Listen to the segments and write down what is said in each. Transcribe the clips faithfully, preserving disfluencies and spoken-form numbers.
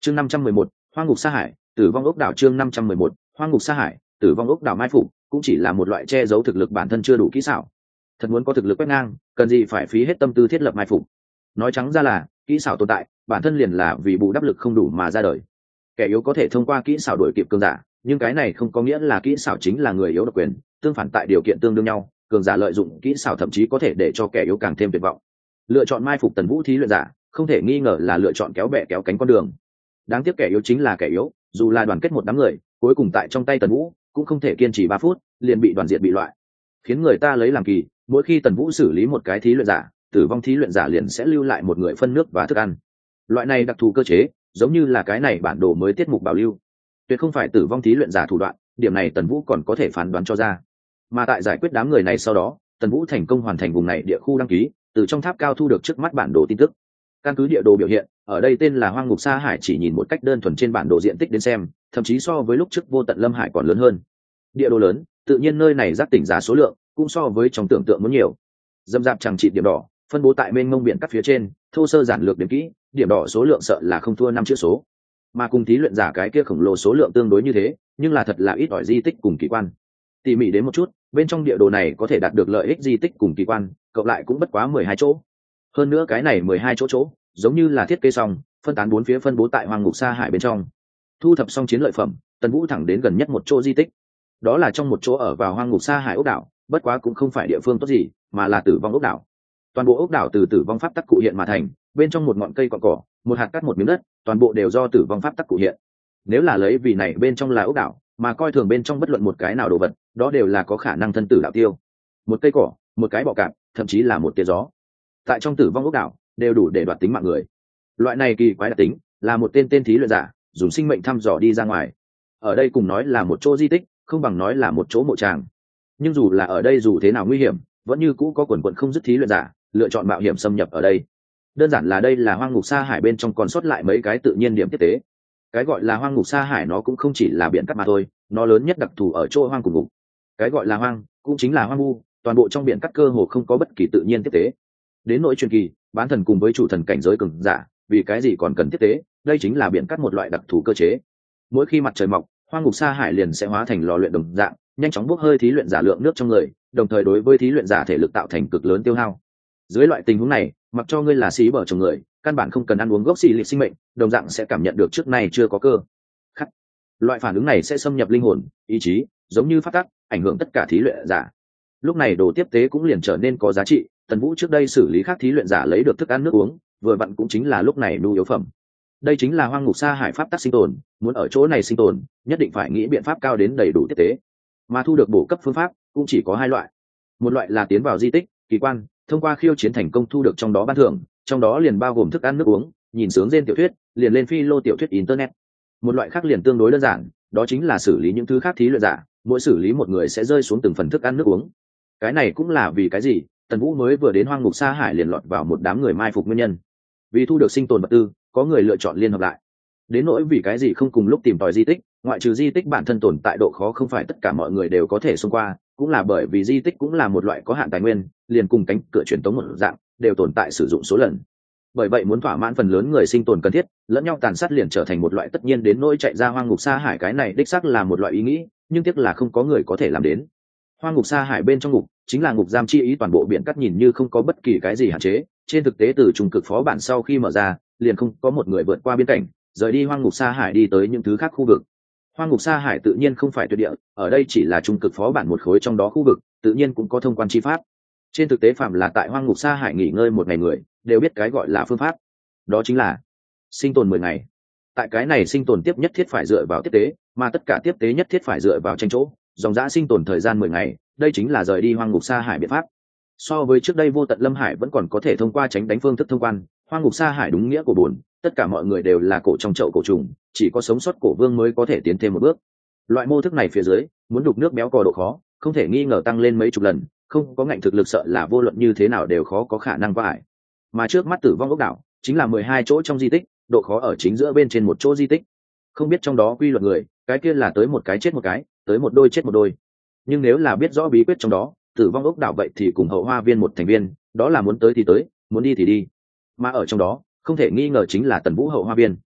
chương năm trăm mười một hoang ngục sa hải tử vong ốc đảo. chương năm trăm mười một hoang ngục sa hải tử vong ốc đảo. mai phục cũng chỉ là một loại che giấu thực lực bản thân chưa đủ kỹ xảo. Thật muốn có thực lực quét ngang, cần gì phải phí hết tâm tư thiết lập mai phục. Nói trắng ra là kỹ xảo tồn tại bản thân liền là vì bù đắp lực không đủ mà ra đời. Kẻ yếu có thể thông qua kỹ xảo đuổi kịp cường giả, nhưng cái này không có nghĩa là kỹ xảo chính là người yếu độc quyền, tương phản tại điều kiện tương đương nhau, cường giả lợi dụng kỹ xảo thậm chí có thể để cho kẻ yếu càng thêm tuyệt vọng. Lựa chọn mai phục Tần Vũ thí luyện giả không thể nghi ngờ là lựa chọn kéo bè kéo cánh con đường. Đáng tiếc kẻ yếu chính là kẻ yếu, dù là đoàn kết một đám người, cuối cùng tại trong tay Tần Vũ cũng không thể kiên trì ba phút, liền bị đoàn diệt bị loại. Khiến người ta lấy làm kỳ, mỗi khi Tần Vũ xử lý một cái thí luyện giả, tử vong thí luyện giả liền sẽ lưu lại một người phân nước và thức ăn. Loại này đặc thù cơ chế, giống như là cái này bản đồ mới tiết mục bảo lưu, tuyệt không phải tử vong thí luyện giả thủ đoạn, điểm này Tần Vũ còn có thể phán đoán cho ra. Mà tại giải quyết đám người này sau đó, Tần Vũ thành công hoàn thành vùng này địa khu đăng ký, từ trong tháp cao thu được trước mắt bản đồ tin tức. Căn cứ địa đồ biểu hiện, ở đây tên là Hoang Ngục Sa Hải, chỉ nhìn một cách đơn thuần trên bản đồ diện tích đến xem, thậm chí so với lúc trước Vô Tận Lâm Hải còn lớn hơn. Địa đồ lớn, tự nhiên nơi này giác tỉnh giá số lượng cũng so với trong tưởng tượng muốn nhiều. Dâm dạp chẳng trị điểm đỏ, phân bố tại mênh mông biển cắt phía trên, thô sơ giản lược điểm kỹ, điểm đỏ số lượng sợ là không thua năm chữ số. Mà cùng thí luyện giả cái kia khổng lồ số lượng tương đối như thế, nhưng là thật là ít ỏi di tích cùng kỳ quan. Tỉ mỉ đến một chút, bên trong địa đồ này có thể đạt được lợi ích di tích cùng kỳ quan, cộng lại cũng bất quá mười hai chỗ. Hơn nữa cái này mười hai chỗ chỗ, giống như là thiết kế xong, phân tán bốn phía phân bố tại Hoang Ngục Sa Hải bên trong. Thu thập xong chiến lợi phẩm, Tần Vũ thẳng đến gần nhất một chỗ di tích. Đó là trong một chỗ ở vào Hoang Ngục Sa Hải ốc đảo, bất quá cũng không phải địa phương tốt gì, mà là tử vong ốc đảo. Toàn bộ ốc đảo từ tử vong pháp tắc cụ hiện mà thành, bên trong một ngọn cây cọn cỏ, một hạt cát một miếng đất, toàn bộ đều do tử vong pháp tắc cụ hiện. Nếu là lấy vì này bên trong là ốc đảo, mà coi thường bên trong bất luận một cái nào đồ vật, đó đều là có khả năng thân tử đạo tiêu. Một cây cỏ, một cái bọ cạp, thậm chí là một tia gió, tại trong tử vong ốc đảo đều đủ để đoạt tính mạng người. Loại này kỳ quái đặc tính, là một tên tên thí luyện giả dùng sinh mệnh thăm dò đi ra ngoài. Ở đây cùng nói là một chỗ di tích, không bằng nói là một chỗ mộ tràng. Nhưng dù là ở đây dù thế nào nguy hiểm, vẫn như cũ có quần quần không dứt thí luyện giả lựa chọn mạo hiểm xâm nhập ở đây. Đơn giản là đây là Hoang Ngục Sa Hải bên trong còn sót lại mấy cái tự nhiên điểm tiếp tế. Cái gọi là Hoang Ngục Sa Hải nó cũng không chỉ là biển cát mà thôi, nó lớn nhất đặc thù ở chỗ hoang cùng ngục. Cái gọi là hoang cũng chính là hoang vu, toàn bộ trong biển cát cơ hồ không có bất kỳ tự nhiên tiếp tế. Đến nỗi truyền kỳ, bán thần cùng với chủ thần cảnh giới cường giả, vì cái gì còn cần tiếp tế, đây chính là biển cát một loại đặc thù cơ chế. Mỗi khi mặt trời mọc, Hoang Ngục Sa Hải liền sẽ hóa thành lò luyện đồng dạng, nhanh chóng bốc hơi thí luyện giả lượng nước trong người, đồng thời đối với thí luyện giả thể lực tạo thành cực lớn tiêu hao. Dưới loại tình huống này, mặc cho ngươi là xí bở trong người, căn bản không cần ăn uống gốc xì lịch sinh mệnh, đồng dạng sẽ cảm nhận được trước nay chưa có cơ khắc. Loại phản ứng này sẽ xâm nhập linh hồn, ý chí, giống như phát tắc, ảnh hưởng tất cả thí luyện giả. Lúc này đồ tiếp tế cũng liền trở nên có giá trị. Tần Vũ trước đây xử lý khác thí luyện giả lấy được thức ăn nước uống, vừa vặn cũng chính là lúc này nhu yếu phẩm. Đây chính là Hoang Ngục Sa Hải pháp tắc sinh tồn, muốn ở chỗ này sinh tồn, nhất định phải nghĩ biện pháp cao đến đầy đủ tiếp tế. Mà thu được bổ cấp phương pháp cũng chỉ có hai loại. Một loại là tiến vào di tích, kỳ quan, thông qua khiêu chiến thành công thu được trong đó ban thưởng, trong đó liền bao gồm thức ăn nước uống, nhìn sướng trên tiểu thuyết, liền lên phi lô tiểu thuyết internet. Một loại khác liền tương đối đơn giản, đó chính là xử lý những thứ khác thí luyện giả, mỗi xử lý một người sẽ rơi xuống từng phần thức ăn nước uống. Cái này cũng là vì cái gì Tần Vũ mới vừa đến Hoang Ngục Sa Hải liền lọt vào một đám người mai phục nguyên nhân. Vì thu được sinh tồn vật tư, có người lựa chọn liên hợp lại. Đến nỗi vì cái gì không cùng lúc tìm tòi di tích, ngoại trừ di tích bản thân tồn tại độ khó không phải tất cả mọi người đều có thể xông qua, cũng là bởi vì di tích cũng là một loại có hạn tài nguyên, liền cùng cánh cửa truyền tống một dạng, đều tồn tại sử dụng số lần. Bởi vậy muốn thỏa mãn phần lớn người sinh tồn cần thiết, lẫn nhau tàn sát liền trở thành một loại tất nhiên. Đến nỗi chạy ra Hoang Ngục Sa Hải, cái này đích xác là một loại ý nghĩ, nhưng tiếc là không có người có thể làm đến. Hoang Ngục Sa Hải bên trong ngục chính là ngục giam chi ý, toàn bộ biển cát nhìn như không có bất kỳ cái gì hạn chế, trên thực tế từ trung cực phó bản sau khi mở ra, liền không có một người vượt qua biên cảnh, rời đi Hoang Ngục Sa Hải đi tới những thứ khác khu vực. Hoang Ngục Sa Hải tự nhiên không phải tuyệt địa, ở đây chỉ là trung cực phó bản một khối trong đó khu vực, tự nhiên cũng có thông quan chi pháp. Trên thực tế phạm là tại Hoang Ngục Sa Hải nghỉ ngơi một ngày người, đều biết cái gọi là phương pháp, đó chính là sinh tồn mười ngày. Tại cái này sinh tồn tiếp nhất thiết phải dựa vào tiếp tế, mà tất cả tiếp tế nhất thiết phải dựa vào tranh chỗ, dòng dã sinh tồn thời gian mười ngày, đây chính là rời đi Hoang Ngục Sa Hải biện pháp. So với trước đây Vô Tận Lâm Hải vẫn còn có thể thông qua tránh đánh phương thức thông quan, Hoang Ngục Sa Hải đúng nghĩa của buồn, tất cả mọi người đều là cổ trong chậu cổ trùng, chỉ có sống sót cổ vương mới có thể tiến thêm một bước. Loại mô thức này phía dưới, muốn đục nước béo cò độ khó, không thể nghi ngờ tăng lên mấy chục lần, không có ngạnh thực lực sợ là vô luận như thế nào đều khó có khả năng vải. Mà trước mắt tử vong ốc đảo chính là mười hai chỗ trong di tích, độ khó ở chính giữa bên trên một chỗ di tích. Không biết trong đó quy luật người, cái kia là tới một cái chết một cái, tới một đôi chết một đôi. Nhưng nếu là biết rõ bí quyết trong đó, tử vong ốc đảo vậy thì cùng Hậu Hoa Viên một thành viên, đó là muốn tới thì tới, muốn đi thì đi. Mà ở trong đó, không thể nghi ngờ chính là Tần Vũ Hậu Hoa Viên.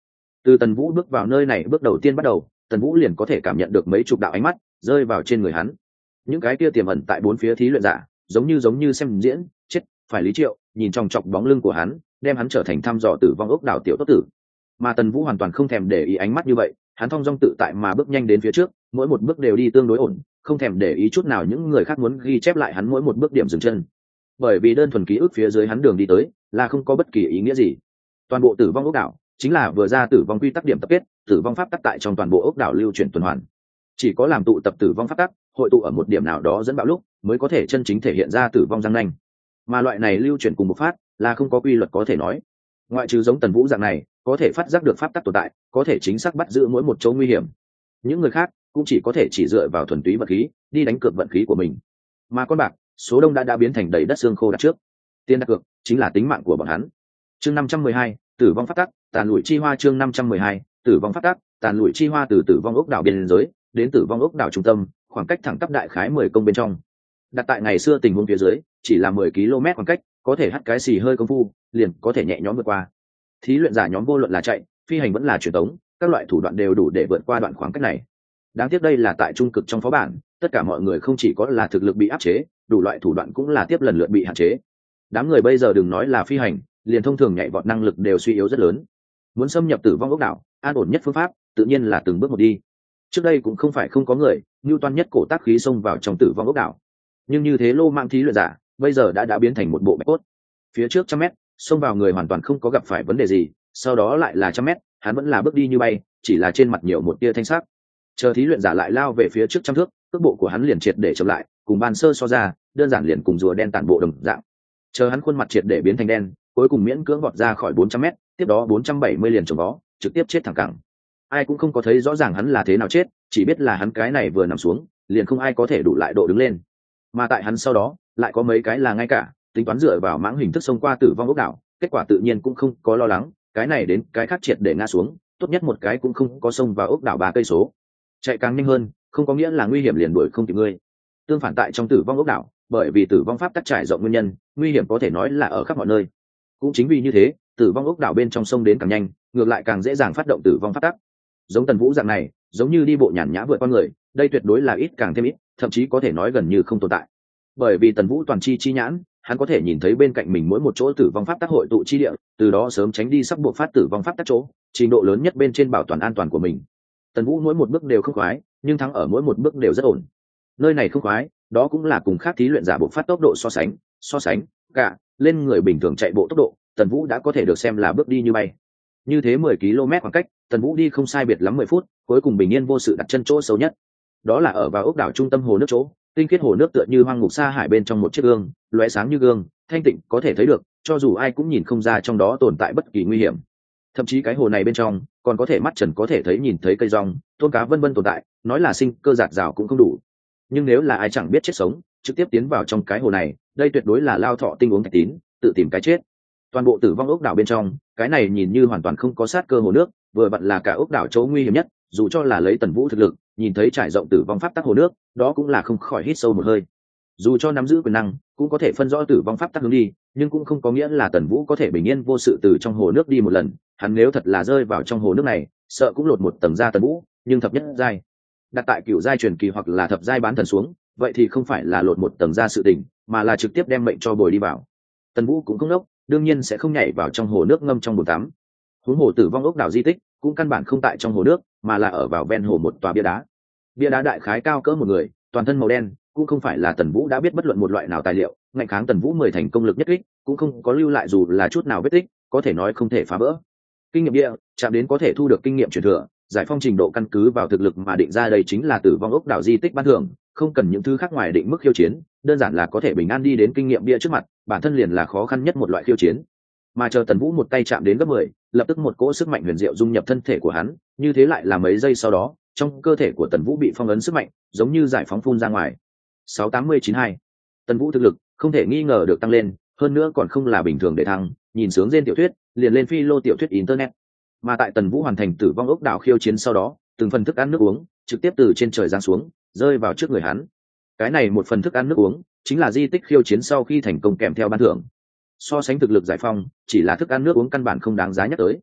Từ Tần Vũ bước vào nơi này bước đầu tiên bắt đầu, Tần Vũ liền có thể cảm nhận được mấy chục đạo ánh mắt rơi vào trên người hắn. Những cái kia tiềm ẩn tại bốn phía thí luyện giả, giống như giống như xem diễn, chết, phải Lý Triệu, nhìn trong chọc bóng lưng của hắn, đem hắn trở thành thăm dò tử vong ốc đảo tiểu tốt tử. Mà Tần Vũ hoàn toàn không thèm để ý ánh mắt như vậy, hắn thong dong tự tại mà bước nhanh đến phía trước, mỗi một bước đều đi tương đối ổn, không thèm để ý chút nào những người khác muốn ghi chép lại hắn mỗi một bước điểm dừng chân. Bởi vì đơn thuần ký ức phía dưới hắn đường đi tới là không có bất kỳ ý nghĩa gì. Toàn bộ tử vong ốc đảo chính là vừa ra tử vong quy tắc điểm tập kết, tử vong pháp tắc tại trong toàn bộ ốc đảo lưu chuyển tuần hoàn. Chỉ có làm tụ tập tử vong pháp tắc, hội tụ ở một điểm nào đó dẫn bạo lúc, mới có thể chân chính thể hiện ra tử vong răng nanh. Mà loại này lưu chuyển cùng một phát là không có quy luật có thể nói. Ngoại trừ giống Tần Vũ dạng này, có thể phát giác được pháp tắc tồn tại, có thể chính xác bắt giữ mỗi một chỗ nguy hiểm. Những người khác cũng chỉ có thể chỉ dựa vào thuần túy vận khí, đi đánh cược vận khí của mình. Mà con bạc, số đông đã đã biến thành đầy đất xương khô đặt trước. Tiền đặt cược chính là tính mạng của bọn hắn. Chương năm trăm mười hai, tử vong pháp tắc, tàn lụi chi hoa. Chương năm trăm mười hai, tử vong pháp tắc, tàn lụi chi hoa. Từ tử vong ốc đảo biên giới đến tử vong ốc đảo trung tâm, khoảng cách thẳng tắp đại khái mười công bên trong. Đặt tại ngày xưa tình huống phía dưới, chỉ là mười ki lô mét khoảng cách, có thể hắt cái xì hơi công phu, liền có thể nhẹ nhõm vượt qua. Thí luyện giả nhóm vô luận là chạy, phi hành vẫn là truyền tống, các loại thủ đoạn đều đủ để vượt qua đoạn khoảng cách này. Đáng tiếc đây là tại trung cực trong phó bản, tất cả mọi người không chỉ có là thực lực bị áp chế, đủ loại thủ đoạn cũng là tiếp lần lượt bị hạn chế. Đám người bây giờ đừng nói là phi hành, liền thông thường nhảy vọt năng lực đều suy yếu rất lớn. Muốn xâm nhập tử vong ốc đảo, an ổn nhất phương pháp tự nhiên là từng bước một đi. Trước đây cũng không phải không có người như toan nhất cổ tác khí xông vào trong tử vong ốc đảo, nhưng như thế lô mạng thí luyện giả bây giờ đã đã biến thành một bộ bạch cốt. Phía trước trăm mét xông vào người hoàn toàn không có gặp phải vấn đề gì, sau đó lại là trăm mét, hắn vẫn là bước đi như bay, chỉ là trên mặt nhiều một tia thanh sắc. Chờ thí luyện giả lại lao về phía trước trăm thước, cước bộ của hắn liền triệt để chậm lại, cùng ban sơ so ra, đơn giản liền cùng rùa đen tản bộ đồng dạng. Chờ hắn khuôn mặt triệt để biến thành đen, cuối cùng miễn cưỡng vọt ra khỏi bốn trăm mét, tiếp đó bốn trăm bảy mươi liền trồng vó, trực tiếp chết thẳng cẳng. Ai cũng không có thấy rõ ràng hắn là thế nào chết, chỉ biết là hắn cái này vừa nằm xuống, liền không ai có thể đủ lại độ đứng lên. Mà tại hắn sau đó, lại có mấy cái là ngay cả, tính toán dựa vào mãng hình thức xông qua tử vong ốc đảo, kết quả tự nhiên cũng không có lo lắng, cái này đến cái khác triệt để ngã xuống, tốt nhất một cái cũng không có xông vào ốc đảo ba cây số. Chạy càng nhanh hơn, không có nghĩa là nguy hiểm liền đuổi không kịp ngươi. Tương phản tại trong tử vong ốc đảo, bởi vì tử vong pháp tắc trải rộng nguyên nhân, nguy hiểm có thể nói là ở khắp mọi nơi. Cũng chính vì như thế, tử vong ốc đảo bên trong sông đến càng nhanh, ngược lại càng dễ dàng phát động tử vong pháp tắc. Giống Tần Vũ dạng này, giống như đi bộ nhàn nhã vượt qua người, đây tuyệt đối là ít càng thêm ít, thậm chí có thể nói gần như không tồn tại. Bởi vì Tần Vũ toàn chi chi nhãn, hắn có thể nhìn thấy bên cạnh mình mỗi một chỗ tử vong pháp tắc hội tụ chi địa, từ đó sớm tránh đi sắp buộc phát tử vong pháp tắc chỗ, trình độ lớn nhất bên trên bảo toàn an toàn của mình. Tần Vũ mỗi một bước đều không khoái, nhưng thắng ở mỗi một bước đều rất ổn. Nơi này không khoái, đó cũng là cùng khác thí luyện giả buộc phát tốc độ so sánh, so sánh, cả lên người bình thường chạy bộ tốc độ, Tần Vũ đã có thể được xem là bước đi như bay. Như thế mười ki lô mét khoảng cách, Tần Vũ đi không sai biệt lắm mười phút, cuối cùng bình yên vô sự đặt chân chỗ sâu nhất. Đó là ở vào ốc đảo trung tâm hồ nước chỗ, tinh khiết hồ nước tựa như hoang ngục sa hải bên trong một chiếc gương, lóe sáng như gương, thanh tịnh có thể thấy được, cho dù ai cũng nhìn không ra trong đó tồn tại bất kỳ nguy hiểm. Thậm chí cái hồ này bên trong còn có thể mắt trần có thể thấy nhìn thấy cây rong, tôm cá vân vân tồn tại, nói là sinh cơ giạt rào cũng không đủ. Nhưng nếu là ai chẳng biết chết sống, trực tiếp tiến vào trong cái hồ này, đây tuyệt đối là lao thọ tinh uống thạch tín, tự tìm cái chết. Toàn bộ tử vong ốc đảo bên trong, cái này nhìn như hoàn toàn không có sát cơ hồ nước, vừa vặn là cả ốc đảo chỗ nguy hiểm nhất, dù cho là lấy Tần Vũ thực lực, nhìn thấy trải rộng tử vong pháp tắc hồ nước, đó cũng là không khỏi hít sâu một hơi. Dù cho nắm giữ quyền năng, cũng có thể phân rõ tử vong pháp tắc hướng đi, nhưng cũng không có nghĩa là Tần Vũ có thể bình yên vô sự từ trong hồ nước đi một lần, hắn nếu thật là rơi vào trong hồ nước này, sợ cũng lột một tầng ra Tần Vũ, nhưng thập nhất giai, đặt tại cựu giai truyền kỳ hoặc là thập giai bán thần xuống, vậy thì không phải là lột một tầng ra sự tình, mà là trực tiếp đem mệnh cho bồi đi vào. Tần Vũ cũng không đốc, đương nhiên sẽ không nhảy vào trong hồ nước ngâm trong bồn tắm. Huống hồ tử vong ốc đảo di tích cũng căn bản không tại trong hồ nước, mà là ở vào ven hồ một tòa bia đá. Bia đá đại khái cao cỡ một người, toàn thân màu đen, cũng không phải là Tần Vũ đã biết bất luận một loại nào tài liệu, ngạnh kháng Tần Vũ mười thành công lực nhất kích, cũng không có lưu lại dù là chút nào vết tích, có thể nói không thể phá vỡ. Kinh nghiệm bia, chạm đến có thể thu được kinh nghiệm truyền thừa, giải phong trình độ căn cứ vào thực lực mà định ra, đây chính là tử vong ốc đảo di tích ban thưởng, không cần những thứ khác ngoài định mức khiêu chiến, đơn giản là có thể bình an đi đến kinh nghiệm bia trước mặt, bản thân liền là khó khăn nhất một loại khiêu chiến. Mà chờ Tần Vũ một tay chạm đến gấp mười, lập tức một cỗ sức mạnh huyền diệu dung nhập thân thể của hắn, như thế lại là mấy giây sau đó, trong cơ thể của Tần Vũ bị phong ấn sức mạnh, giống như giải phóng phun ra ngoài. sáu tám mươi chín hai. Tần Vũ thực lực không thể nghi ngờ được tăng lên, hơn nữa còn không là bình thường để thăng, nhìn sướng trên tiểu thuyết, liền lên phi lô tiểu thuyết internet. Mà tại Tần Vũ hoàn thành tử vong ốc đảo khiêu chiến sau đó, từng phần thức ăn nước uống trực tiếp từ trên trời giáng xuống, rơi vào trước người hắn. Cái này một phần thức ăn nước uống chính là di tích khiêu chiến sau khi thành công kèm theo ban thưởng. So sánh thực lực giải phong, chỉ là thức ăn nước uống căn bản không đáng giá nhắc tới.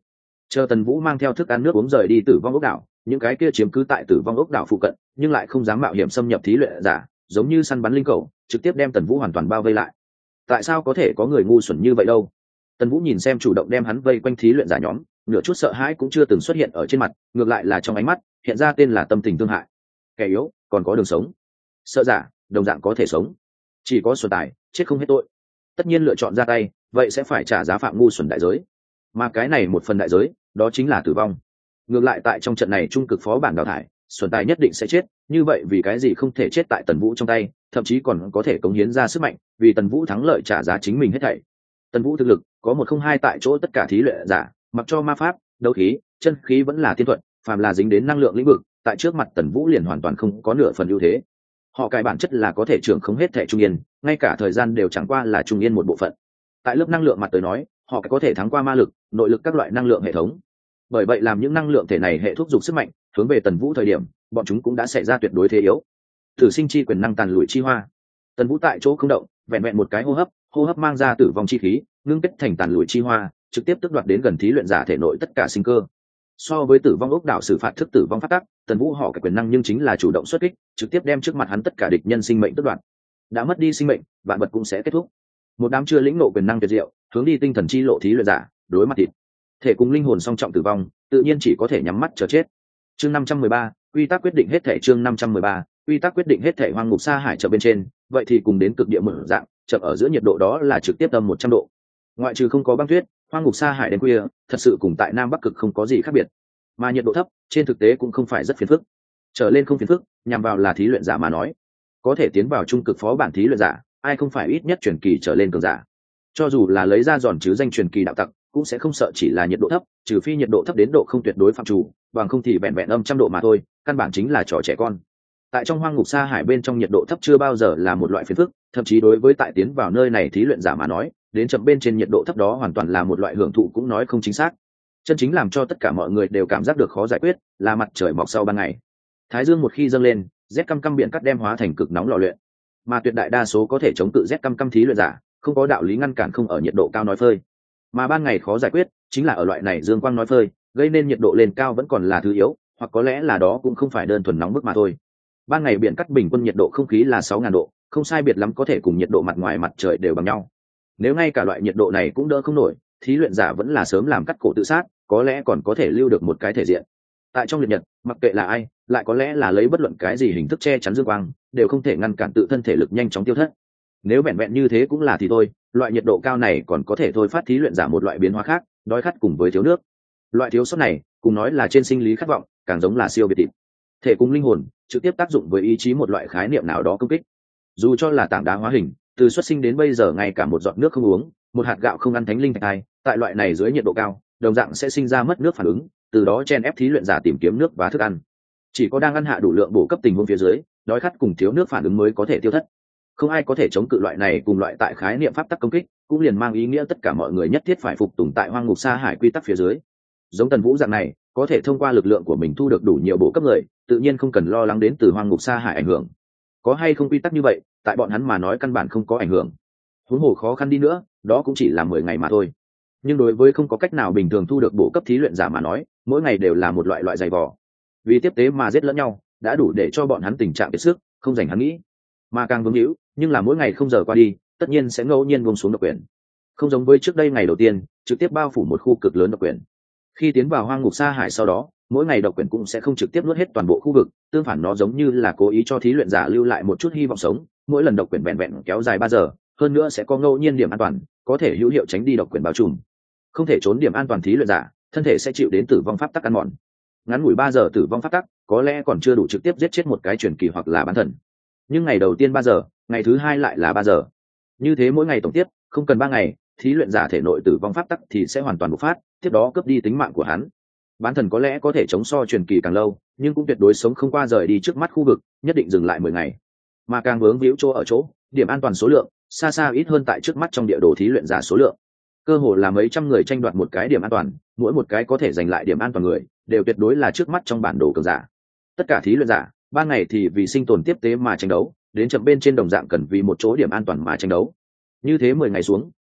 Chờ Tần Vũ mang theo thức ăn nước uống rời đi Tử Vong ốc đảo, những cái kia chiếm cứ tại Tử Vong ốc đảo phụ cận nhưng lại không dám mạo hiểm xâm nhập thí luyện giả, giống như săn bắn linh cầu, trực tiếp đem Tần Vũ hoàn toàn bao vây lại. Tại sao có thể có người ngu xuẩn như vậy đâu? Tần Vũ nhìn xem chủ động đem hắn vây quanh thí luyện giả nhóm, nửa chút sợ hãi cũng chưa từng xuất hiện ở trên mặt, ngược lại là trong ánh mắt hiện ra tên là tâm tình thương hại. Kẻ yếu còn có đường sống, sợ giả đồng dạng có thể sống, chỉ có xuẩn tài chết không hết tội. Tất nhiên lựa chọn ra tay, vậy sẽ phải trả giá phạm ngu xuẩn đại giới, mà cái này một phần đại giới đó chính là tử vong. Ngược lại tại trong trận này trung cực phó bản đào thải, xuẩn tài nhất định sẽ chết, như vậy vì cái gì không thể chết tại Tần Vũ trong tay, thậm chí còn có thể cống hiến ra sức mạnh, vì Tần Vũ thắng lợi trả giá chính mình hết thảy. Tần Vũ thực lực có một không hai tại chỗ tất cả thí luyện giả, mặc cho ma pháp, đấu khí, chân khí vẫn là tiên thuật, phàm là dính đến năng lượng lĩnh vực, tại trước mặt Tần Vũ liền hoàn toàn không có nửa phần ưu thế. Họ cải bản chất là có thể trưởng không hết thể trung yên, ngay cả thời gian đều chẳng qua là trung yên một bộ phận. Tại lớp năng lượng mặt tới nói, họ có thể thắng qua ma lực, nội lực các loại năng lượng hệ thống. Bởi vậy làm những năng lượng thể này hệ thúc giục sức mạnh hướng về Tần Vũ thời điểm, bọn chúng cũng đã xảy ra tuyệt đối thế yếu. Thử sinh chi quyền năng tàn lùi chi hoa. Tần Vũ tại chỗ không động, vẹn vẹn một cái hô hấp, hô hấp mang ra tử vong chi khí, ngưng kết thành tàn lùi chi hoa, trực tiếp tước đoạt đến gần thí luyện giả thể nội tất cả sinh cơ. So với Tử Vong ốc đảo xử phạt thức tử vong phát tắc, Tần Vũ họ cái quyền năng nhưng chính là chủ động xuất kích, trực tiếp đem trước mặt hắn tất cả địch nhân sinh mệnh tước đoạt. Đã mất đi sinh mệnh, vạn vật cũng sẽ kết thúc. Một đám chưa lĩnh ngộ quyền năng tuyệt diệu, hướng đi tinh thần chi lộ thí luyện giả, đối mặt thịt thể cùng linh hồn song trọng tử vong, tự nhiên chỉ có thể nhắm mắt chờ chết. Chương năm trăm mười ba, quy tắc quyết định hết thể. Chương năm trăm mười ba, quy tắc quyết định hết thể. Hoang ngục sa hải chợ bên trên, vậy thì cùng đến cực địa mở dạng, chậm ở giữa nhiệt độ đó là trực tiếp âm một trăm độ. Ngoại trừ không có băng tuyết, hoang ngục sa hải đêm khuya thật sự cùng tại Nam Bắc cực không có gì khác biệt, mà nhiệt độ thấp trên thực tế cũng không phải rất phiền phức. Trở lên không phiền phức, nhằm vào là thí luyện giả mà nói, có thể tiến vào trung cực phó bản thí luyện giả, ai không phải ít nhất truyền kỳ trở lên cường giả. Cho dù là lấy ra giòn chứ danh truyền kỳ đạo tặc, cũng sẽ không sợ chỉ là nhiệt độ thấp, trừ phi nhiệt độ thấp đến độ không tuyệt đối phạm chủ, bằng không thì vẹn vẹn âm trăm độ mà thôi, căn bản chính là trò trẻ con. Tại trong hoang ngục sa hải bên trong nhiệt độ thấp chưa bao giờ là một loại phiền phức, thậm chí đối với tại tiến vào nơi này thí luyện giả mà nói, đến chậm bên trên nhiệt độ thấp đó hoàn toàn là một loại hưởng thụ cũng nói không chính xác. Chân chính làm cho tất cả mọi người đều cảm giác được khó giải quyết là mặt trời mọc sau ban ngày. Thái dương một khi dâng lên, rét căm căm biển cắt đem hóa thành cực nóng lò luyện, mà tuyệt đại đa số có thể chống cự rét căm căm thí luyện giả, không có đạo lý ngăn cản không ở nhiệt độ cao nói phơi. Mà ban ngày khó giải quyết chính là ở loại này dương quang nói phơi, gây nên nhiệt độ lên cao vẫn còn là thứ yếu, hoặc có lẽ là đó cũng không phải đơn thuần nóng bức mà thôi. Ban ngày biển cắt bình quân nhiệt độ không khí là sáu nghìn độ, không sai biệt lắm có thể cùng nhiệt độ mặt ngoài mặt trời đều bằng nhau. Nếu ngay cả loại nhiệt độ này cũng đỡ không nổi, thí luyện giả vẫn là sớm làm cắt cổ tự sát, có lẽ còn có thể lưu được một cái thể diện. Tại trong liệt nhật, mặc kệ là ai, lại có lẽ là lấy bất luận cái gì hình thức che chắn dương quang, đều không thể ngăn cản tự thân thể lực nhanh chóng tiêu thất. Nếu vẹn vẹn như thế cũng là thì thôi, loại nhiệt độ cao này còn có thể thôi phát thí luyện giả một loại biến hóa khác, đói khát cùng với thiếu nước. Loại thiếu sót này, cùng nói là trên sinh lý khát vọng, càng giống là siêu biệt thịt. Thể cùng linh hồn, trực tiếp tác dụng với ý chí một loại khái niệm nào đó công kích. Dù cho là tảng đá hóa hình, từ xuất sinh đến bây giờ ngay cả một giọt nước không uống, một hạt gạo không ăn thánh linh thạch ai, tại loại này dưới nhiệt độ cao, đồng dạng sẽ sinh ra mất nước phản ứng, từ đó chen ép thí luyện giả tìm kiếm nước và thức ăn. Chỉ có đang ăn hạ đủ lượng bổ cấp tình huống phía dưới, đói khát cùng thiếu nước phản ứng mới có thể tiêu thất. Không ai có thể chống cự loại này cùng loại tại khái niệm pháp tắc công kích, cũng liền mang ý nghĩa tất cả mọi người nhất thiết phải phục tùng tại hoang ngục sa hải quy tắc phía dưới. Giống Tần Vũ dạng này, có thể thông qua lực lượng của mình thu được đủ nhiều bổ cấp người, tự nhiên không cần lo lắng đến từ hoang ngục sa hải ảnh hưởng. Có hay không quy tắc như vậy, tại bọn hắn mà nói căn bản không có ảnh hưởng. Huống hồ khó khăn đi nữa, đó cũng chỉ là mười ngày mà thôi. Nhưng đối với không có cách nào bình thường thu được bổ cấp thí luyện giả mà nói, mỗi ngày đều là một loại loại dày vò. Vì tiếp tế mà giết lẫn nhau, đã đủ để cho bọn hắn tình trạng kiệt sức, không dành hắn nghĩ. Mà càng vướng hữu, nhưng là mỗi ngày không giờ qua đi, tất nhiên sẽ ngẫu nhiên buông xuống độc quyền. Không giống với trước đây ngày đầu tiên, trực tiếp bao phủ một khu cực lớn độc quyền. Khi tiến vào hoang ngục sa hải sau đó, mỗi ngày độc quyền cũng sẽ không trực tiếp nuốt hết toàn bộ khu vực, tương phản nó giống như là cố ý cho thí luyện giả lưu lại một chút hy vọng sống, mỗi lần độc quyền vẹn vẹn kéo dài ba giờ, hơn nữa sẽ có ngẫu nhiên điểm an toàn, có thể hữu hiệu tránh đi độc quyền bao trùm. Không thể trốn điểm an toàn thí luyện giả, thân thể sẽ chịu đến tử vong pháp tắc ăn mòn. Ngắn ngủi ba giờ tử vong pháp tắc, có lẽ còn chưa đủ trực tiếp giết chết một cái truyền kỳ hoặc là bán thần. Nhưng ngày đầu tiên ba giờ, ngày thứ hai lại là ba giờ. Như thế mỗi ngày tổng tiếp, không cần ba ngày, thí luyện giả thể nội tử vong pháp tắc thì sẽ hoàn toàn bộc phát, tiếp đó cướp đi tính mạng của hắn. Bán thần có lẽ có thể chống so truyền kỳ càng lâu, nhưng cũng tuyệt đối sống không qua rời đi trước mắt khu vực, nhất định dừng lại mười ngày. Mà càng vướng víu chỗ ở chỗ, điểm an toàn số lượng xa xa ít hơn tại trước mắt trong địa đồ thí luyện giả số lượng. Cơ hồ là mấy trăm người tranh đoạt một cái điểm an toàn, mỗi một cái có thể giành lại điểm an toàn người, đều tuyệt đối là trước mắt trong bản đồ cường giả. Tất cả thí luyện giả, ban ngày thì vì sinh tồn tiếp tế mà tranh đấu, đến chậm bên trên đồng dạng cần vì một chỗ điểm an toàn mà tranh đấu. Như thế mười ngày xuống,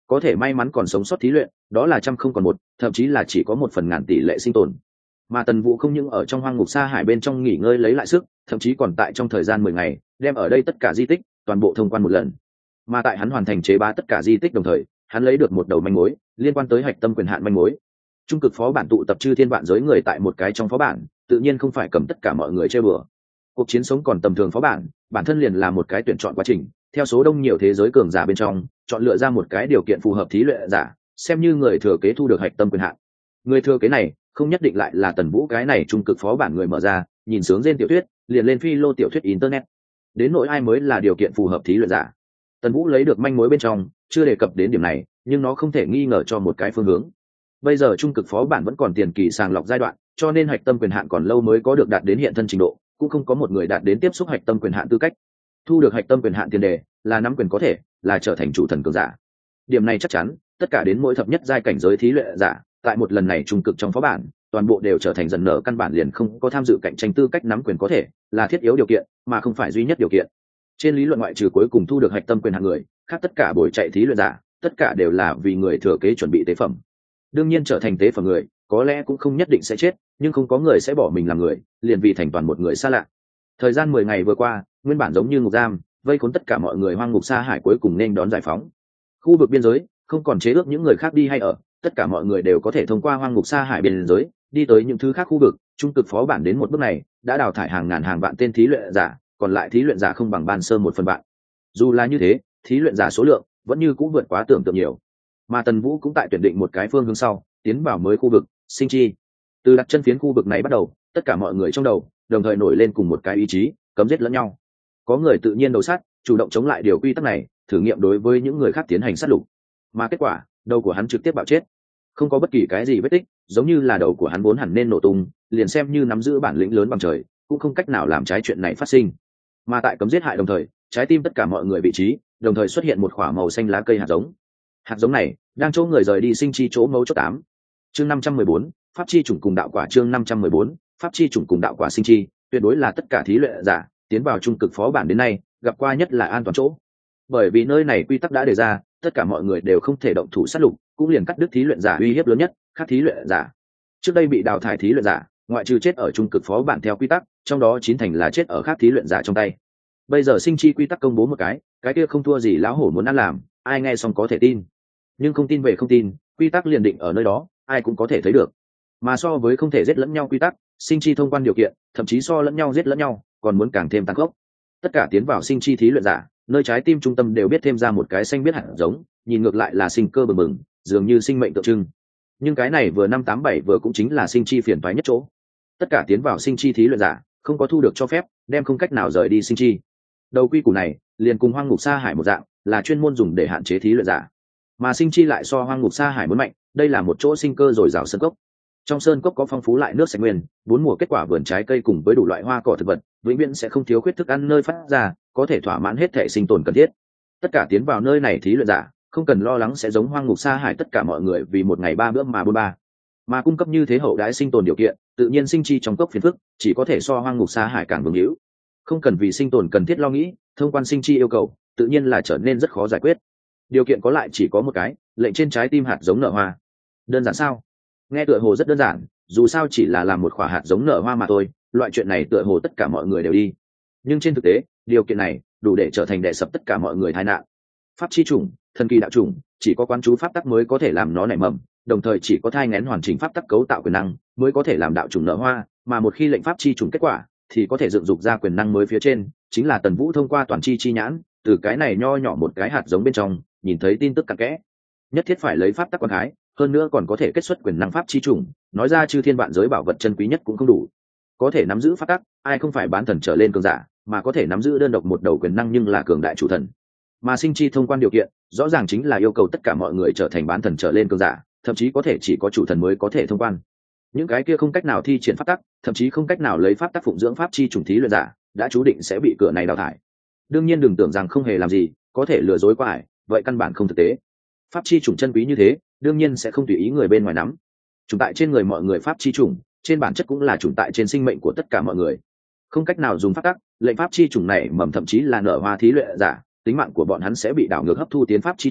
có thể may mắn còn sống sót thí luyện đó là trăm không còn một, thậm chí là chỉ có một phần ngàn tỷ lệ sinh tồn. Mà Tần Vũ không những ở trong hoang ngục sa hải bên trong nghỉ ngơi lấy lại sức, thậm chí còn tại trong thời gian mười ngày đem ở đây tất cả di tích toàn bộ thông quan một lần. Mà tại hắn hoàn thành chế bá tất cả di tích đồng thời, hắn lấy được một đầu manh mối liên quan tới hạch tâm quyền hạn manh mối. Trung cực phó bản tụ tập chư thiên vạn giới người tại một cái trong phó bản, tự nhiên không phải cầm tất cả mọi người chơi bừa. Cuộc chiến sống còn tầm thường phó bản, bản thân liền là một cái tuyển chọn quá trình, theo số đông nhiều thế giới cường giả bên trong, chọn lựa ra một cái điều kiện phù hợp thí luyện giả, xem như người thừa kế thu được hạch tâm quyền hạn. Người thừa kế này không nhất định lại là Tần Vũ cái này trung cực phó bản người mở ra, nhìn sướng trên tiểu thuyết, liền lên phi lô tiểu thuyết internet. Đến nỗi ai mới là điều kiện phù hợp thí luyện giả, Tần Vũ lấy được manh mối bên trong, chưa đề cập đến điểm này, nhưng nó không thể nghi ngờ cho một cái phương hướng. Bây giờ trung cực phó bản vẫn còn tiền kỳ sàng lọc giai đoạn, cho nên hạch tâm quyền hạn còn lâu mới có được đạt đến hiện thân trình độ, cũng không có một người đạt đến tiếp xúc hạch tâm quyền hạn tư cách. Thu được hạch tâm quyền hạn tiền đề là nắm quyền có thể, là trở thành chủ thần cường giả. Điểm này chắc chắn, tất cả đến mỗi thập nhất giai cảnh giới thí luyện giả, tại một lần này trung cực trong phó bản, toàn bộ đều trở thành dần nở căn bản liền không có tham dự cạnh tranh tư cách nắm quyền có thể, là thiết yếu điều kiện, mà không phải duy nhất điều kiện. Trên lý luận ngoại trừ cuối cùng thu được hạch tâm quyền hạn người, khác tất cả buổi chạy thí luyện giả, tất cả đều là vì người thừa kế chuẩn bị tế phẩm. Đương nhiên trở thành tế phẩm người, có lẽ cũng không nhất định sẽ chết, nhưng không có người sẽ bỏ mình làm người, liền vì thành toàn một người xa lạ. Thời gian mười ngày vừa qua, nguyên bản giống như ngục giam, vây khốn tất cả mọi người hoang ngục sa hải cuối cùng nên đón giải phóng. Khu vực biên giới không còn chế ước những người khác đi hay ở, tất cả mọi người đều có thể thông qua hoang ngục sa hải biên giới đi tới những thứ khác khu vực. Trung cực phó bản đến một bước này đã đào thải hàng ngàn hàng vạn tên thí luyện giả, còn lại thí luyện giả không bằng ban sơ một phần vạn. Dù là như thế, thí luyện giả số lượng vẫn như cũng vượt quá tưởng tượng nhiều. Mà Tần Vũ cũng tại tuyển định một cái phương hướng sau, tiến vào mới khu vực sinh chi. Từ đặt chân phiến khu vực này bắt đầu, tất cả mọi người trong đầu đồng thời nổi lên cùng một cái ý chí, cấm giết lẫn nhau. Có người tự nhiên đầu sát, chủ động chống lại điều quy tắc này, thử nghiệm đối với những người khác tiến hành sát lục. Mà kết quả, đầu của hắn trực tiếp bạo chết, không có bất kỳ cái gì vết tích, giống như là đầu của hắn vốn hẳn nên nổ tung, liền xem như nắm giữ bản lĩnh lớn bằng trời, cũng không cách nào làm trái chuyện này phát sinh. Mà tại cấm giết hại đồng thời, trái tim tất cả mọi người vị trí đồng thời xuất hiện một quả màu xanh lá cây hạt giống. Hạt giống này đang chỗ người rời đi sinh chi chỗ mấu chốt tám. Chương năm trăm mười bốn, pháp chi chủng cùng đạo quả. Chương năm trăm mười bốn, pháp chi chủng cùng đạo quả sinh chi, tuyệt đối là tất cả thí luyện giả tiến vào trung cực phó bản đến nay gặp qua nhất là an toàn chỗ. Bởi vì nơi này quy tắc đã đề ra, tất cả mọi người đều không thể động thủ sát lục, cũng liền cắt đứt thí luyện giả uy hiếp lớn nhất, khác thí luyện giả. Trước đây bị đào thải thí luyện giả, ngoại trừ chết ở trung cực phó bản theo quy tắc, trong đó chín thành là chết ở khác thí luyện giả trong tay. Bây giờ sinh chi quy tắc công bố một cái, cái kia không thua gì lão hổ muốn ăn làm, ai nghe xong có thể tin. Nhưng không tin về không tin, quy tắc liền định ở nơi đó, ai cũng có thể thấy được. Mà so với không thể giết lẫn nhau quy tắc, sinh chi thông quan điều kiện, thậm chí so lẫn nhau giết lẫn nhau, còn muốn càng thêm tăng gốc. Tất cả tiến vào sinh chi thí luyện giả, nơi trái tim trung tâm đều biết thêm ra một cái xanh biết hạt giống, nhìn ngược lại là sinh cơ bừng bừng, dường như sinh mệnh tượng trưng. Nhưng cái này vừa năm tám bảy vừa cũng chính là sinh chi phiền toái nhất chỗ. Tất cả tiến vào sinh chi thí luyện giả, không có thu được cho phép, đem không cách nào rời đi sinh chi. Đầu quy củ này, liền cùng hoang ngục sa hải một dạng, là chuyên môn dùng để hạn chế thí luyện giả. Mà sinh chi lại so hoang ngục sa hải muốn mạnh, đây là một chỗ sinh cơ dồi dào sơn cốc. Trong sơn cốc có phong phú lại nước sạch nguyên, bốn mùa kết quả vườn trái cây cùng với đủ loại hoa cỏ thực vật, vĩnh viễn sẽ không thiếu khuyết thức ăn nơi phát ra, có thể thỏa mãn hết thể sinh tồn cần thiết. Tất cả tiến vào nơi này thí luyện giả, không cần lo lắng sẽ giống hoang ngục sa hải tất cả mọi người vì một ngày ba bữa mà bôn ba. Mà cung cấp như thế hậu đãi sinh tồn điều kiện, tự nhiên sinh chi trong cốc phiền phức, chỉ có thể so hoang ngục sa hải càng vương hữu. Không cần vì sinh tồn cần thiết lo nghĩ, thông quan sinh chi yêu cầu, tự nhiên là trở nên rất khó giải quyết. Điều kiện có lại chỉ có một cái, lệnh trên trái tim hạt giống nở hoa. Đơn giản sao? Nghe tựa hồ rất đơn giản, dù sao chỉ là làm một quả hạt giống nở hoa mà thôi, loại chuyện này tựa hồ tất cả mọi người đều đi. Nhưng trên thực tế, điều kiện này đủ để trở thành đè sập tất cả mọi người tai nạn. Pháp chi chủng, thần kỳ đạo chủng, chỉ có quán chú pháp tắc mới có thể làm nó nảy mầm, đồng thời chỉ có thai nghén hoàn chỉnh pháp tắc cấu tạo quyền năng mới có thể làm đạo chủng nở hoa, mà một khi lệnh pháp chi chủng kết quả, thì có thể dựng dục ra quyền năng mới phía trên, chính là Tần Vũ thông qua toàn chi chi nhãn, từ cái này nho nhỏ một cái hạt giống bên trong, nhìn thấy tin tức cặn kẽ. Nhất thiết phải lấy pháp tắc quan khái, hơn nữa còn có thể kết xuất quyền năng pháp chi chủng, nói ra chư thiên vạn giới bảo vật chân quý nhất cũng không đủ. Có thể nắm giữ pháp tắc, ai không phải bán thần trở lên cường giả, mà có thể nắm giữ đơn độc một đầu quyền năng nhưng là cường đại chủ thần. Mà sinh chi thông quan điều kiện, rõ ràng chính là yêu cầu tất cả mọi người trở thành bán thần trở lên cường giả, thậm chí có thể chỉ có chủ thần mới có thể thông quan. Những cái kia không cách nào thi triển pháp tắc, thậm chí không cách nào lấy pháp tắc phụng dưỡng pháp chi chủng thí luyện giả, đã chú định sẽ bị cửa này đào thải. Đương nhiên đừng tưởng rằng không hề làm gì, có thể lừa dối qua ải, vậy căn bản không thực tế. Pháp chi chủng chân quý như thế, đương nhiên sẽ không tùy ý người bên ngoài nắm. Chủng tại trên người mọi người pháp chi chủng, trên bản chất cũng là chủng tại trên sinh mệnh của tất cả mọi người. Không cách nào dùng pháp tắc, lệnh pháp chi chủng này mầm thậm chí là nở hoa thí luyện giả, tính mạng của bọn hắn sẽ bị đảo ngược hấp thu tiến pháp chi chủng,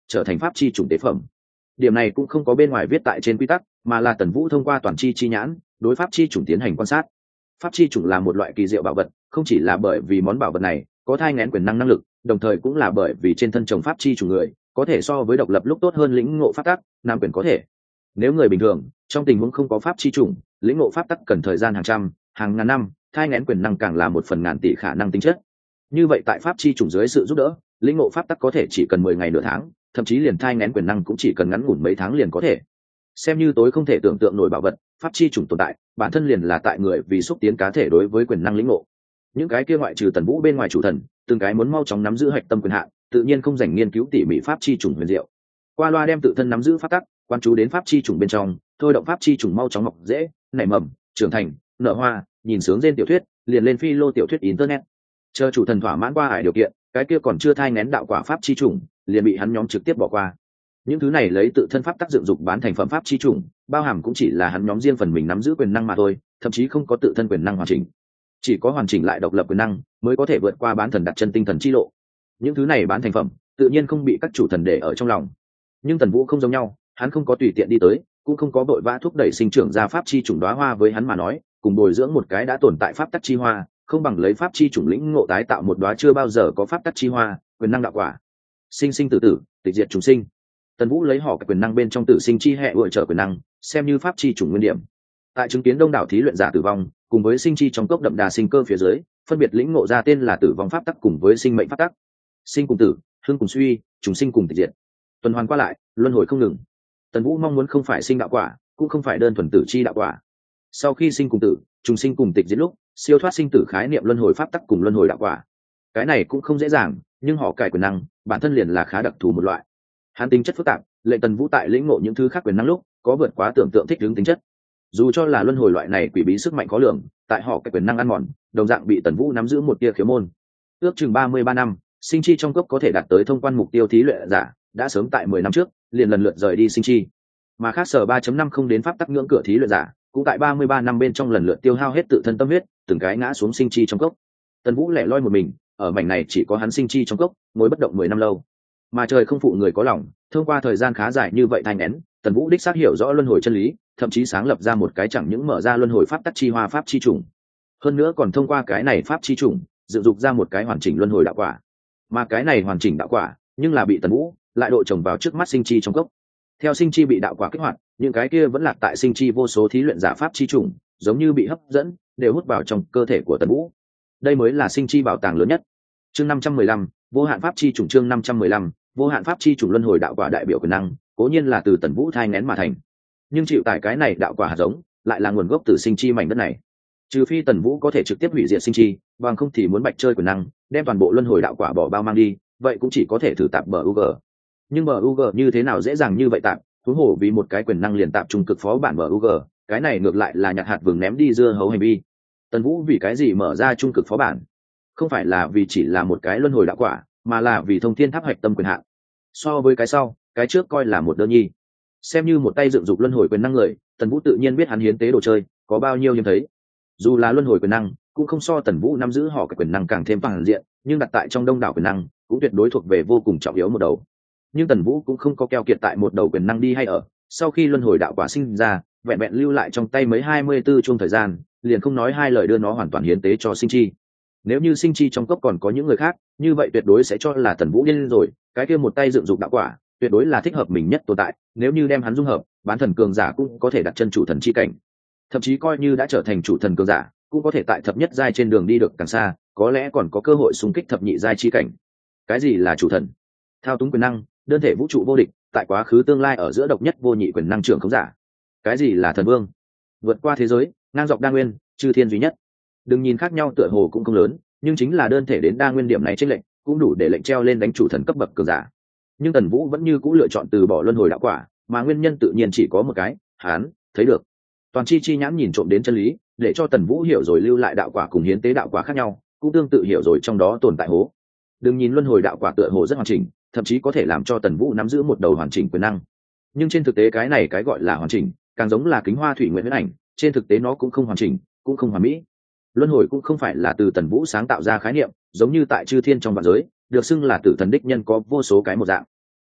trở thành pháp chi chủng tế phẩm. Điểm này cũng không có bên ngoài viết tại trên quy tắc, mà là Tần Vũ thông qua toàn chi chi nhãn đối pháp chi chủng tiến hành quan sát. Pháp chi chủng là một loại kỳ diệu bảo vật, không chỉ là bởi vì món bảo vật này có thai nghén quyền năng năng lực, đồng thời cũng là bởi vì trên thân chồng pháp chi chủng người có thể so với độc lập lúc tốt hơn lĩnh ngộ pháp tắc, nam quyền có thể. Nếu người bình thường trong tình huống không có pháp chi chủng, lĩnh ngộ pháp tắc cần thời gian hàng trăm, hàng ngàn năm, thai nghén quyền năng càng là một phần ngàn tỷ khả năng tính chất. Như vậy tại pháp chi chủng dưới sự giúp đỡ, lĩnh ngộ pháp tắc có thể chỉ cần mười ngày nửa tháng, thậm chí liền thai nghén quyền năng cũng chỉ cần ngắn ngủn mấy tháng liền có thể. Xem như tối không thể tưởng tượng nổi bảo vật, pháp chi chủng tồn tại bản thân liền là tại người vì xúc tiến cá thể đối với quyền năng lĩnh ngộ. Những cái kia ngoại trừ Tần Vũ bên ngoài chủ thần, từng cái muốn mau chóng nắm giữ hạch tâm quyền hạn, tự nhiên không dành nghiên cứu tỉ mỉ pháp chi chủng huyền diệu. Qua loa đem tự thân nắm giữ pháp tắc quan chú đến pháp chi chủng bên trong, thôi động pháp chi chủng mau chóng mọc dễ, nảy mầm, trưởng thành, nở hoa, nhìn sướng trên tiểu thuyết, liền lên phi lô tiểu thuyết internet. Chờ chủ thần thỏa mãn qua hải điều kiện, cái kia còn chưa thai nén đạo quả pháp chi chủng, liền bị hắn nhóm trực tiếp bỏ qua. Những thứ này lấy tự thân pháp tác dựng dục bán thành phẩm pháp chi chủng, bao hàm cũng chỉ là hắn nhóm riêng phần mình nắm giữ quyền năng mà thôi, thậm chí không có tự thân quyền năng hoàn chỉnh. Chỉ có hoàn chỉnh lại độc lập quyền năng mới có thể vượt qua bán thần đặt chân tinh thần chi lộ. Những thứ này bán thành phẩm, tự nhiên không bị các chủ thần để ở trong lòng. Nhưng Tần Vũ không giống nhau, hắn không có tùy tiện đi tới, cũng không có vội vã thúc đẩy sinh trưởng ra pháp chi chủng đóa hoa, với hắn mà nói, cùng bồi dưỡng một cái đã tồn tại pháp tắc chi hoa, không bằng lấy pháp chi chủng lĩnh ngộ tái tạo một đóa chưa bao giờ có pháp tắc chi hoa, quyền năng đạo quả. Sinh sinh tử tử, tịch diệt chúng sinh. Tần Vũ lấy họ cái quyền năng bên trong tử sinh chi hệ ủi trở quyền năng, xem như pháp chi chủng nguyên điểm. Tại chứng kiến đông đảo thí luyện giả tử vong, cùng với sinh chi trong cốc đậm đà sinh cơ phía dưới, phân biệt lĩnh ngộ ra tên là tử vong pháp tắc cùng với sinh mệnh pháp tắc. Sinh cùng tử, hưng cùng suy, chúng sinh cùng tịch diệt. Tuần hoàn qua lại, luân hồi không ngừng. Tần Vũ mong muốn không phải sinh đạo quả, cũng không phải đơn thuần tử chi đạo quả. Sau khi sinh cùng tử, trùng sinh cùng tịch diệt lúc, siêu thoát sinh tử khái niệm luân hồi pháp tắc cùng luân hồi đạo quả. Cái này cũng không dễ dàng, nhưng họ cải quyền năng, bản thân liền là khá đặc thù một loại. Hắn tính chất phức tạp, lệnh Tần Vũ tại lĩnh ngộ những thứ khác quyền năng lúc, có vượt quá tưởng tượng thích ứng tính chất. Dù cho là luân hồi loại này quỷ bí sức mạnh khó lường, tại họ cái quyền năng ăn mòn, đồng dạng bị Tần Vũ nắm giữ một tia khiếu môn. Ước chừng ba mươi ba năm, sinh chi trong cốc có thể đạt tới thông quan mục tiêu thí luyện giả, đã sớm tại mười năm trước, liền lần lượt rời đi sinh chi. Mà khác sở ba chấm năm không đến pháp tắc ngưỡng cửa thí luyện giả, cũng tại ba mươi ba năm bên trong lần lượt tiêu hao hết tự thân tâm huyết, từng cái ngã xuống sinh chi trong cốc. Tần Vũ lẻ loi một mình, ở mảnh này chỉ có hắn sinh chi trong cốc, ngồi bất động mười năm lâu. Mà trời không phụ người có lòng, thông qua thời gian khá dài như vậy thành nén, Tần Vũ đích xác hiểu rõ luân hồi chân lý, thậm chí sáng lập ra một cái chẳng những mở ra luân hồi pháp tắc chi hoa pháp chi chủng, hơn nữa còn thông qua cái này pháp chi chủng, dựng dục ra một cái hoàn chỉnh luân hồi đạo quả. Mà cái này hoàn chỉnh đạo quả, nhưng là bị Tần Vũ lại độ trồng vào trước mắt sinh chi trong cốc. Theo sinh chi bị đạo quả kích hoạt, những cái kia vẫn lạc tại sinh chi vô số thí luyện giả pháp chi chủng, giống như bị hấp dẫn, đều hút vào trong cơ thể của Tần Vũ. Đây mới là sinh chi bảo tàng lớn nhất. Chương năm trăm mười lăm, vô hạn pháp chi chủng. Chương năm trăm mười lăm, vô hạn pháp chi chủng luân hồi đạo quả đại biểu quyền năng, cố nhiên là từ Tần Vũ thai nghén mà thành. Nhưng chịu tải cái này đạo quả hạt giống, lại là nguồn gốc từ sinh chi mảnh đất này. Trừ phi Tần Vũ có thể trực tiếp hủy diệt sinh chi, bằng không thì muốn bạch chơi quyền năng, đem toàn bộ luân hồi đạo quả bỏ bao mang đi, vậy cũng chỉ có thể thử tạp bờ u giê. Nhưng bờ u giê như thế nào dễ dàng như vậy tạp, huống hồ vì một cái quyền năng liền tạp trung cực phó bản bờ u giê, cái này ngược lại là nhặt hạt vừng ném đi dưa hấu hành vi. Tần Vũ vì cái gì mở ra trung cực phó bản? Không phải là vì chỉ là một cái luân hồi đạo quả, mà là vì thông thiên tháp hoạch tâm quyền hạn. So với cái sau, cái trước coi là một đơn nhi. Xem như một tay dựng dục luân hồi quyền năng người, Tần Vũ tự nhiên biết hắn hiến tế đồ chơi có bao nhiêu hiếm thấy. Dù là luân hồi quyền năng, cũng không so Tần Vũ nắm giữ họ cái quyền năng càng thêm phản diện, nhưng đặt tại trong đông đảo quyền năng, cũng tuyệt đối thuộc về vô cùng trọng yếu một đầu. Nhưng Tần Vũ cũng không có keo kiệt tại một đầu quyền năng đi hay ở, sau khi luân hồi đạo quả sinh ra, vẹn vẹn lưu lại trong tay mấy hai mươi tư chuông thời gian, liền không nói hai lời đưa nó hoàn toàn hiến tế cho sinh chi. Nếu như sinh chi trong cốc còn có những người khác, như vậy tuyệt đối sẽ cho là Tần Vũ điên rồi, cái kia một tay dựng dục đạo quả, tuyệt đối là thích hợp mình nhất tồn tại, nếu như đem hắn dung hợp, bán thần cường giả cũng có thể đặt chân chủ thần chi cảnh. Thậm chí coi như đã trở thành chủ thần cường giả, cũng có thể tại thập nhất giai trên đường đi được càng xa, có lẽ còn có cơ hội xung kích thập nhị giai chi cảnh. Cái gì là chủ thần? Thao túng quyền năng, đơn thể vũ trụ vô địch, tại quá khứ tương lai ở giữa độc nhất vô nhị quyền năng trưởng khống giả. Cái gì là thần vương? Vượt qua thế giới, ngang dọc đa nguyên, chư thiên duy nhất. Đừng nhìn khác nhau tựa hồ cũng không lớn, nhưng chính là đơn thể đến đa nguyên điểm này chênh lệnh, cũng đủ để lệnh treo lên đánh chủ thần cấp bậc cường giả. Nhưng Tần Vũ vẫn như cũ lựa chọn từ bỏ luân hồi đạo quả, mà nguyên nhân tự nhiên chỉ có một cái, hắn thấy được. Toàn chi chi nhãn nhìn trộm đến chân lý, để cho Tần Vũ hiểu rồi lưu lại đạo quả cùng hiến tế đạo quả khác nhau, cũng tương tự hiểu rồi trong đó tồn tại hố. Đừng nhìn luân hồi đạo quả tựa hồ rất hoàn chỉnh, thậm chí có thể làm cho Tần Vũ nắm giữ một đầu hoàn chỉnh quyền năng. Nhưng trên thực tế cái này cái gọi là hoàn chỉnh, càng giống là kính hoa thủy nguyện huyễn ảnh, trên thực tế nó cũng không hoàn chỉnh, cũng không hoàn mỹ. Luân hồi cũng không phải là từ Tần Vũ sáng tạo ra khái niệm, giống như tại chư thiên trong vạn giới, được xưng là tử thần đích nhân có vô số cái một dạng.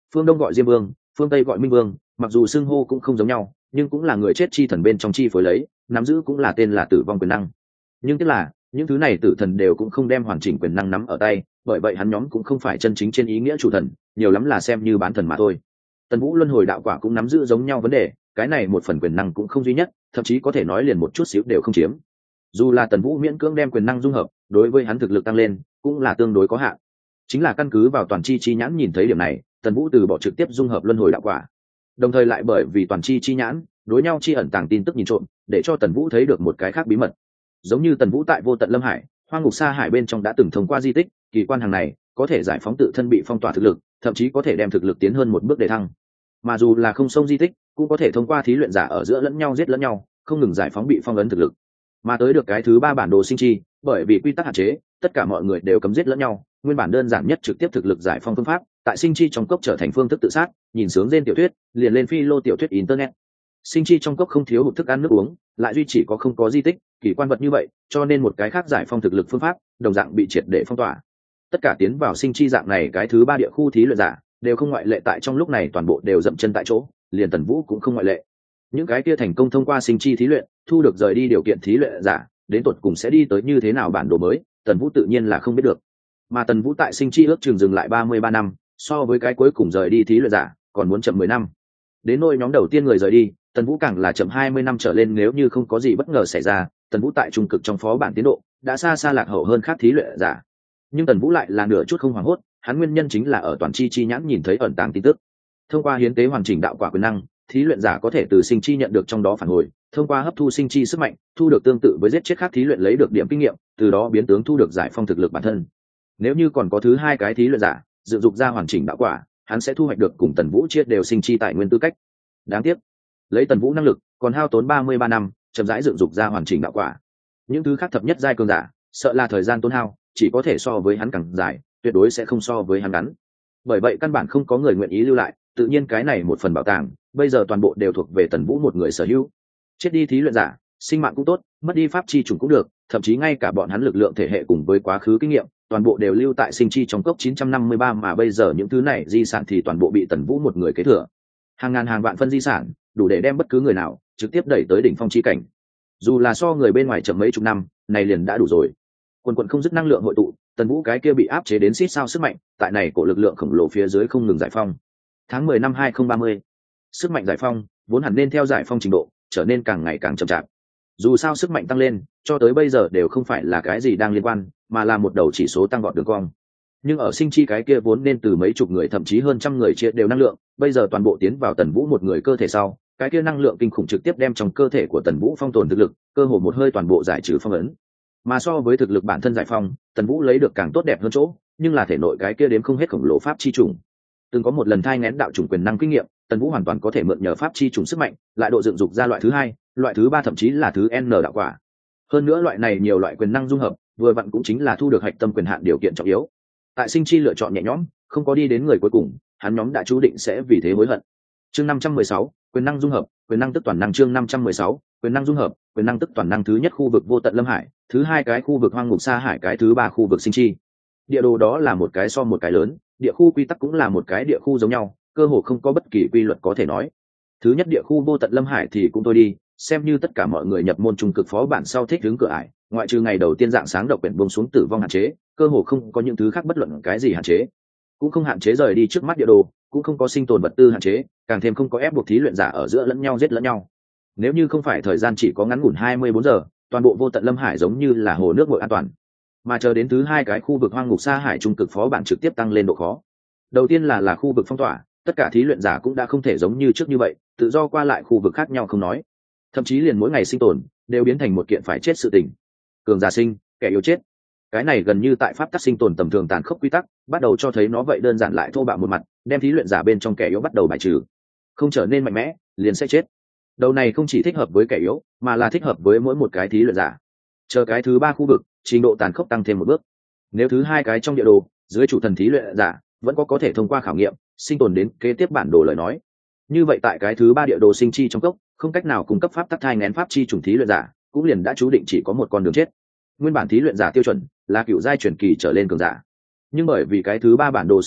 phương đông gọi diêm vương, phương tây gọi minh vương, mặc dù xưng hô cũng không giống nhau, nhưng cũng là người chết chi thần bên trong chi phối lấy, nắm giữ cũng là tên là tử vong quyền năng. Nhưng tức là những thứ này tử thần đều cũng không đem hoàn chỉnh quyền năng nắm ở tay, bởi vậy hắn nhóm cũng không phải chân chính trên ý nghĩa chủ thần, nhiều lắm là xem như bán thần mà thôi. Tần Vũ luân hồi đạo quả cũng nắm giữ giống nhau vấn đề, cái này một phần quyền năng cũng không duy nhất, thậm chí có thể nói liền một chút xíu đều không chiếm. Dù là Tần Vũ miễn cưỡng đem quyền năng dung hợp, đối với hắn thực lực tăng lên cũng là tương đối có hạn. Chính là căn cứ vào toàn chi chi nhãn nhìn thấy điểm này, Tần Vũ từ bỏ trực tiếp dung hợp luân hồi đạo quả. Đồng thời lại bởi vì toàn chi chi nhãn đối nhau chi ẩn tàng tin tức nhìn trộm, để cho Tần Vũ thấy được một cái khác bí mật. Giống như Tần Vũ tại Vô Tận Lâm Hải, Hoang Ngục Sa Hải bên trong đã từng thông qua di tích, kỳ quan hàng này có thể giải phóng tự thân bị phong tỏa thực lực, thậm chí có thể đem thực lực tiến hơn một bước để thăng. Mà dù là không sông di tích, cũng có thể thông qua thí luyện giả ở giữa lẫn nhau giết lẫn nhau, không ngừng giải phóng bị phong ấn thực lực. Mà tới được cái thứ ba bản đồ sinh chi, bởi vì quy tắc hạn chế, tất cả mọi người đều cấm giết lẫn nhau, nguyên bản đơn giản nhất trực tiếp thực lực giải phong phương pháp, tại sinh chi trong cốc trở thành phương thức tự sát, nhìn sướng trên tiểu thuyết, liền lên phi lô tiểu thuyết internet. Sinh chi trong cốc không thiếu hụt thức ăn nước uống, lại duy chỉ có không có di tích, kỳ quan vật như vậy, cho nên một cái khác giải phong thực lực phương pháp, đồng dạng bị triệt để phong tỏa. Tất cả tiến vào sinh chi dạng này cái thứ ba địa khu thí luyện giả, đều không ngoại lệ, tại trong lúc này toàn bộ đều dậm chân tại chỗ, liền Tần Vũ cũng không ngoại lệ. Những cái kia thành công thông qua sinh chi thí luyện, thu được rời đi điều kiện thí luyện giả, đến tột cùng sẽ đi tới như thế nào bản đồ mới, Tần Vũ tự nhiên là không biết được. Mà Tần Vũ tại sinh chi ước chừng dừng lại ba mươi ba năm, so với cái cuối cùng rời đi thí luyện giả, còn muốn chậm mười năm. Đến nỗi nhóm đầu tiên người rời đi, Tần Vũ càng là chậm hai mươi năm trở lên, nếu như không có gì bất ngờ xảy ra, Tần Vũ tại trung cực trong phó bản tiến độ đã xa xa lạc hậu hơn khác thí luyện giả. Nhưng Tần Vũ lại là nửa chút không hoảng hốt, hắn nguyên nhân chính là ở toàn chi chi nhãn nhìn thấy ẩn tàng tin tức. Thông qua hiến tế hoàn chỉnh đạo quả quyền năng, thí luyện giả có thể từ sinh chi nhận được trong đó phản hồi, thông qua hấp thu sinh chi sức mạnh, thu được tương tự với giết chết khác thí luyện lấy được điểm kinh nghiệm, từ đó biến tướng thu được giải phong thực lực bản thân. Nếu như còn có thứ hai cái thí luyện giả dự dục ra hoàn chỉnh đạo quả, hắn sẽ thu hoạch được cùng Tần Vũ chia đều sinh chi tài nguyên tư cách. Đáng tiếc, lấy Tần Vũ năng lực, còn hao tốn ba mươi ba năm, chậm rãi dựng dục ra hoàn chỉnh đạo quả. Những thứ khác thập nhất giai cường giả, sợ là thời gian tốn hao, chỉ có thể so với hắn càng dài, tuyệt đối sẽ không so với hắn ngắn. Bởi vậy căn bản không có người nguyện ý lưu lại, tự nhiên cái này một phần bảo tàng, bây giờ toàn bộ đều thuộc về Tần Vũ một người sở hữu. Chết đi thí luyện giả, sinh mạng cũng tốt, mất đi pháp chi trùng cũng được, thậm chí ngay cả bọn hắn lực lượng thể hệ cùng với quá khứ kinh nghiệm, toàn bộ đều lưu tại sinh chi trong cốc chín trăm năm mươi ba, mà bây giờ những thứ này di sản thì toàn bộ bị Tần Vũ một người kế thừa. Hàng ngàn hàng vạn phân di sản, đủ để đem bất cứ người nào trực tiếp đẩy tới đỉnh phong chi cảnh. Dù là so người bên ngoài chậm mấy chục năm, này liền đã đủ rồi. Quần quần không dứt năng lượng hội tụ, Tần Vũ cái kia bị áp chế đến xít sao sức mạnh, tại này cổ lực lượng khổng lồ phía dưới không ngừng giải phong. Tháng mười năm hai không ba mươi, sức mạnh giải phong vốn hẳn nên theo giải phong trình độ trở nên càng ngày càng chậm chạp. Dù sao sức mạnh tăng lên, cho tới bây giờ đều không phải là cái gì đang liên quan, mà là một đầu chỉ số tăng vọt đường cong. Nhưng ở sinh chi cái kia vốn nên từ mấy chục người thậm chí hơn trăm người chia đều năng lượng, bây giờ toàn bộ tiến vào Tần Vũ một người cơ thể sau, cái kia năng lượng kinh khủng trực tiếp đem trong cơ thể của Tần Vũ phong tồn thực lực, cơ hồ một hơi toàn bộ giải trừ phong ấn. Mà so với thực lực bản thân giải phong, Tần Vũ lấy được càng tốt đẹp hơn chỗ, nhưng là thể nội cái kia đếm không hết khổng lồ pháp chi trùng. Từng có một lần thai nghén đạo chủng quyền năng kinh nghiệm, Tần Vũ hoàn toàn có thể mượn nhờ pháp chi trùng sức mạnh, lại độ dựng dục ra loại thứ hai, loại thứ ba thậm chí là thứ N đạo quả. Hơn nữa loại này nhiều loại quyền năng dung hợp, vừa vặn cũng chính là thu được hạch tâm quyền hạn điều kiện trọng yếu. Tại sinh chi lựa chọn nhẹ nhõm, không có đi đến người cuối cùng, hắn nhóm đã chú định sẽ vì thế hối hận. Chương năm trăm mười sáu, quyền năng dung hợp, quyền năng tức toàn năng. Chương năm trăm mười sáu, quyền năng dung hợp, quyền năng tức toàn năng. Thứ nhất khu vực Vô Tận Lâm Hải, thứ hai cái khu vực Hoang Ngục Sa Hải, cái thứ ba khu vực sinh chi. Địa đồ đó là một cái so một cái lớn, địa khu quy tắc cũng là một cái địa khu giống nhau, cơ hồ không có bất kỳ quy luật có thể nói. Thứ nhất địa khu Vô Tận Lâm Hải thì cũng tôi đi, xem như tất cả mọi người nhập môn trung cực phó bản sau thích hướng cửa ải, ngoại trừ ngày đầu tiên dạng sáng độc quyển buông xuống tử vong hạn chế, cơ hồ không có những thứ khác bất luận cái gì hạn chế, cũng không hạn chế rời đi trước mắt địa đồ, cũng không có sinh tồn vật tư hạn chế, càng thêm không có ép buộc thí luyện giả ở giữa lẫn nhau giết lẫn nhau. Nếu như không phải thời gian chỉ có ngắn ngủn hai mươi bốn giờ, toàn bộ Vô Tận Lâm Hải giống như là hồ nước nguội an toàn. Mà chờ đến thứ hai cái khu vực Hoang Ngục Sa Hải trung cực phó bản trực tiếp tăng lên độ khó. Đầu tiên là là khu vực phong tỏa, tất cả thí luyện giả cũng đã không thể giống như trước như vậy, tự do qua lại khu vực khác nhau không nói, thậm chí liền mỗi ngày sinh tồn đều biến thành một kiện phải chết sự tình. Cường giả sinh, kẻ yếu chết. Cái này gần như tại pháp tắc sinh tồn tầm thường tàn khốc quy tắc, bắt đầu cho thấy nó vậy đơn giản lại thô bạo một mặt, đem thí luyện giả bên trong kẻ yếu bắt đầu bài trừ. Không trở nên mạnh mẽ, liền sẽ chết. Đầu này không chỉ thích hợp với kẻ yếu, mà là thích hợp với mỗi một cái thí luyện giả. Chờ cái thứ ba khu vực, trình độ tàn khốc tăng thêm một bước. Nếu thứ hai cái trong địa đồ, dưới chủ thần thí luyện giả vẫn có có thể thông qua khảo nghiệm, sinh tồn đến kế tiếp bản đồ lời nói. Như vậy tại cái thứ ba địa đồ sinh chi trong cốc, không cách nào cung cấp pháp tắc thai nghén pháp chi chủng thí luyện giả, cũng liền đã chú định chỉ có một con đường chết. Nguyên bản thí luyện giả tiêu chuẩn là cựu giai truyền kỳ trở lên cường giả, nhưng bởi vì cái thứ ba bản đồ sàng lọc,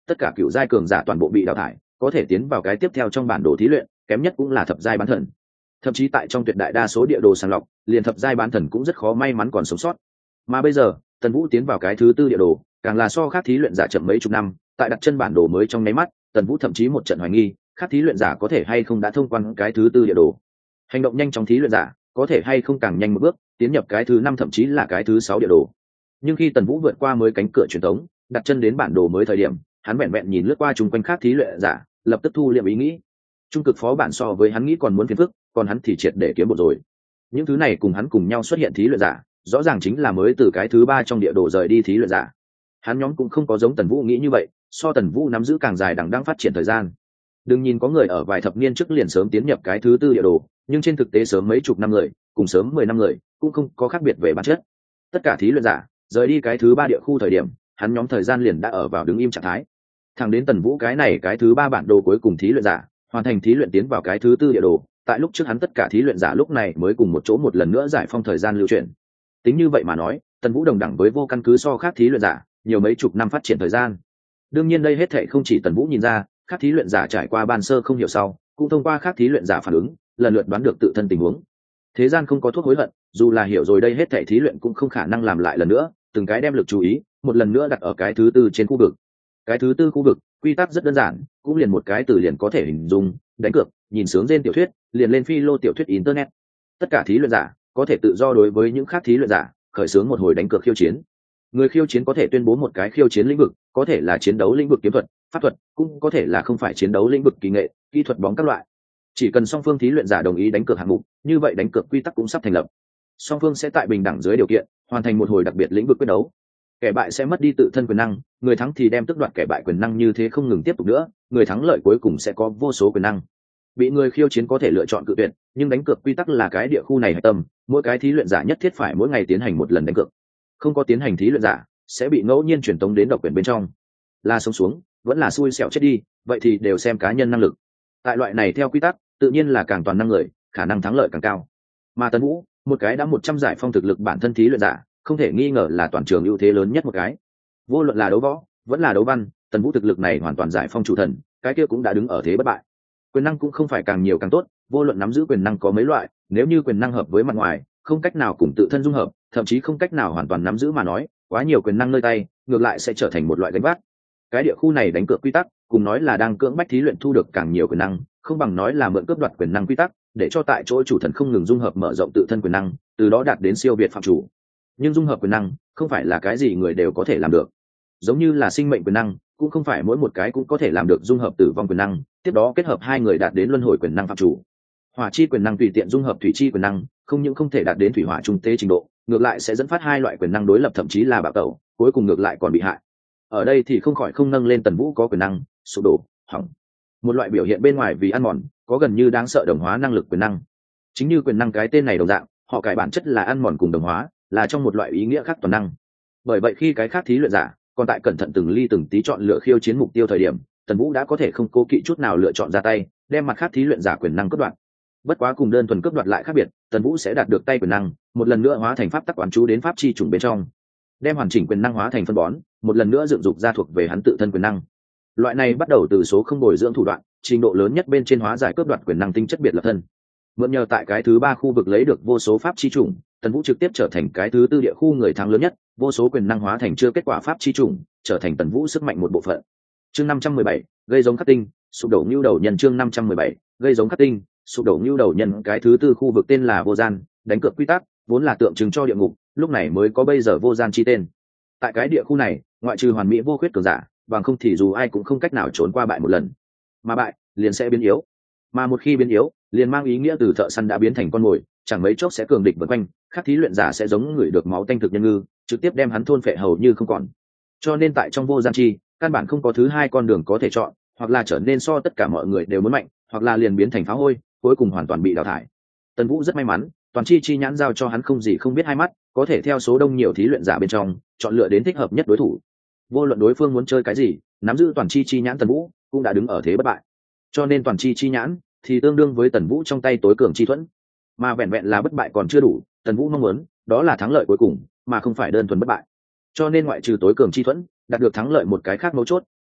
tất cả cựu giai cường giả toàn bộ bị đào thải, có thể tiến vào cái tiếp theo trong bản đồ thí luyện, kém nhất cũng là thập giai bán thần. Thậm chí tại trong tuyệt đại đa số địa đồ sàng lọc, liền thập giai bán thần cũng rất khó may mắn còn sống sót. Mà bây giờ, Tần Vũ tiến vào cái thứ tư địa đồ, càng là so khác thí luyện giả chậm mấy chục năm, tại đặt chân bản đồ mới trong nháy mắt, Tần Vũ thậm chí một trận hoài nghi, khác thí luyện giả có thể hay không đã thông quan cái thứ tư địa đồ. Hành động nhanh trong thí luyện giả, có thể hay không càng nhanh một bước, tiến nhập cái thứ năm thậm chí là cái thứ sáu địa đồ. Nhưng khi Tần Vũ vượt qua mới cánh cửa truyền thống, đặt chân đến bản đồ mới thời điểm, hắn vẹn vẹn nhìn lướt qua chung quanh khác thí luyện giả, lập tức thu liệm ý nghĩ. Trung cực phó bản so với hắn nghĩ còn muốn phiền phức, còn hắn thì triệt để kiếm bộ rồi. Những thứ này cùng hắn cùng nhau xuất hiện thí luyện giả, rõ ràng chính là mới từ cái thứ ba trong địa đồ rời đi thí luyện giả. Hắn nhóm cũng không có giống Tần Vũ nghĩ như vậy, so Tần Vũ nắm giữ càng dài đằng đang phát triển thời gian. Đừng nhìn có người ở vài thập niên trước liền sớm tiến nhập cái thứ tư địa đồ, nhưng trên thực tế sớm mấy chục năm người, cùng sớm mười năm người, cũng không có khác biệt về bản chất. Tất cả thí luyện giả rời đi cái thứ ba địa khu thời điểm, hắn nhóm thời gian liền đã ở vào đứng im trạng thái. Thẳng đến Tần Vũ cái này cái thứ ba bản đồ cuối cùng thí luyện giả, hoàn thành thí luyện tiến vào cái thứ tư địa đồ, tại lúc trước hắn tất cả thí luyện giả lúc này mới cùng một chỗ một lần nữa giải phong thời gian lưu chuyển. Tính như vậy mà nói, Tần Vũ đồng đẳng với vô căn cứ so khác thí luyện giả, nhiều mấy chục năm phát triển thời gian. Đương nhiên đây hết thảy không chỉ Tần Vũ nhìn ra, khác thí luyện giả trải qua ban sơ không hiểu sau, cũng thông qua khác thí luyện giả phản ứng, lần lượt đoán được tự thân tình huống. Thế gian không có thuốc hối hận, dù là hiểu rồi đây hết thảy thí luyện cũng không khả năng làm lại lần nữa, từng cái đem lực chú ý một lần nữa đặt ở cái thứ tư trên khu vực. Cái thứ tư khu vực, quy tắc rất đơn giản, cũng liền một cái từ liền có thể hình dung, đánh cược, nhìn sướng trên tiểu thuyết, liền lên phi lô tiểu thuyết internet. Tất cả thí luyện giả có thể tự do đối với những khác thí luyện giả khởi xướng một hồi đánh cược khiêu chiến. Người khiêu chiến có thể tuyên bố một cái khiêu chiến lĩnh vực, có thể là chiến đấu lĩnh vực kiếm thuật, pháp thuật, cũng có thể là không phải chiến đấu lĩnh vực kỳ nghệ, kỹ thuật bóng các loại. Chỉ cần song phương thí luyện giả đồng ý đánh cược hạng mục, như vậy đánh cược quy tắc cũng sắp thành lập. Song phương sẽ tại bình đẳng dưới điều kiện hoàn thành một hồi đặc biệt lĩnh vực quyết đấu. Kẻ bại sẽ mất đi tự thân quyền năng, người thắng thì đem tước đoạt kẻ bại quyền năng, như thế không ngừng tiếp tục nữa, người thắng lợi cuối cùng sẽ có vô số quyền năng. Bị người khiêu chiến có thể lựa chọn cự tuyệt, nhưng đánh cược quy tắc là cái địa khu này hạch tâm, mỗi cái thí luyện giả nhất thiết phải mỗi ngày tiến hành một lần đánh cược. Không có tiến hành thí luyện giả sẽ bị ngẫu nhiên truyền tống đến độc quyền bên trong, là sống xuống vẫn là xui xẻo chết đi, vậy thì đều xem cá nhân năng lực. Tại loại này theo quy tắc, tự nhiên là càng toàn năng người, khả năng thắng lợi càng cao. Mà Tần Vũ, một cái đã một trăm giải phong thực lực bản thân thí luyện giả, không thể nghi ngờ là toàn trường ưu thế lớn nhất một cái. Vô luận là đấu võ, vẫn là đấu văn, Tần Vũ thực lực này hoàn toàn giải phong chủ thần, cái kia cũng đã đứng ở thế bất bại. Quyền năng cũng không phải càng nhiều càng tốt, vô luận nắm giữ quyền năng có mấy loại, nếu như quyền năng hợp với mặt ngoài, không cách nào cùng tự thân dung hợp, thậm chí không cách nào hoàn toàn nắm giữ mà nói, quá nhiều quyền năng nơi tay, ngược lại sẽ trở thành một loại gánh vác. Cái địa khu này đánh cược quy tắc, cùng nói là đang cưỡng bách thí luyện thu được càng nhiều quyền năng, không bằng nói là mượn cướp đoạt quyền năng quy tắc, để cho tại chỗ chủ thần không ngừng dung hợp mở rộng tự thân quyền năng, từ đó đạt đến siêu việt phạm chủ. Nhưng dung hợp quyền năng không phải là cái gì người đều có thể làm được, giống như là sinh mệnh quyền năng cũng không phải mỗi một cái cũng có thể làm được dung hợp tử vong quyền năng, tiếp đó kết hợp hai người đạt đến luân hồi quyền năng phạm chủ. Hỏa chi quyền năng tùy tiện dung hợp thủy chi quyền năng, không những không thể đạt đến thủy hỏa trung tế trình độ, ngược lại sẽ dẫn phát hai loại quyền năng đối lập, thậm chí là bạo tẩu, cuối cùng ngược lại còn bị hại. Ở đây thì không khỏi không nâng lên Tần Vũ có quyền năng sụp đổ, hỏng, một loại biểu hiện bên ngoài vì ăn mòn, có gần như đáng sợ đồng hóa năng lực quyền năng. Chính như quyền năng cái tên này đồng dạng, họ cải bản chất là ăn mòn cùng đồng hóa, là trong một loại ý nghĩa khác toàn năng. Bởi vậy khi cái khác thí luyện giả còn tại cẩn thận từng ly từng tí chọn lựa khiêu chiến mục tiêu thời điểm, Tần Vũ đã có thể không cố kỵ chút nào lựa chọn ra tay, đem mặt khác thí luyện giả quyền năng cướp đoạt. Bất quá cùng đơn thuần cướp đoạt lại khác biệt, Tần Vũ sẽ đạt được tay quyền năng, một lần nữa hóa thành pháp tắc quán chú đến pháp chi trùng bên trong, đem hoàn chỉnh quyền năng hóa thành phân bón, một lần nữa dựng dục ra thuộc về hắn tự thân quyền năng. Loại này bắt đầu từ số không bồi dưỡng thủ đoạn, trình độ lớn nhất bên trên hóa giải cướp đoạt quyền năng tinh chất biệt lập thân. Mượn nhờ tại cái thứ ba khu vực lấy được vô số pháp chi trùng, Tần Vũ trực tiếp trở thành cái thứ tư địa khu người thắng lớn nhất, vô số quyền năng hóa thành chưa kết quả pháp chi trùng, trở thành Tần Vũ sức mạnh một bộ phận. Chương năm trăm mười bảy, gây giống khắc tinh, sụp đổ nhu đầu nhân. Chương năm trăm mười bảy, gây giống khắc tinh, sụp đổ nhu đầu nhân. Cái thứ tư khu vực tên là vô gian, đánh cược quy tắc, vốn là tượng trưng cho địa ngục, lúc này mới có bây giờ vô gian chi tên. Tại cái địa khu này, ngoại trừ hoàn mỹ vô khuyết cường giả, bằng không thì dù ai cũng không cách nào trốn qua bại một lần, mà bại liền sẽ biến yếu, mà một khi biến yếu liền mang ý nghĩa từ thợ săn đã biến thành con mồi, chẳng mấy chốc sẽ cường địch vượt quanh, khác thí luyện giả sẽ giống người được máu tanh thực nhân ngư, trực tiếp đem hắn thôn phệ hầu như không còn. Cho nên tại trong vô gian chi, căn bản không có thứ hai con đường có thể chọn, hoặc là trở nên so tất cả mọi người đều muốn mạnh, hoặc là liền biến thành phá hôi, cuối cùng hoàn toàn bị đào thải. Tần Vũ rất may mắn, toàn chi chi nhãn giao cho hắn không gì không biết hai mắt, có thể theo số đông nhiều thí luyện giả bên trong chọn lựa đến thích hợp nhất đối thủ. Vô luận đối phương muốn chơi cái gì, nắm giữ toàn chi chi nhãn Tần Vũ cũng đã đứng ở thế bất bại. Cho nên toàn chi chi nhãn thì tương đương với Tần Vũ trong tay tối cường chi thuẫn, mà vẹn vẹn là bất bại còn chưa đủ, Tần Vũ mong muốn đó là thắng lợi cuối cùng, mà không phải đơn thuần bất bại. Cho nên ngoại trừ tối cường chi thuẫn, đạt được thắng lợi một cái khác mấu chốt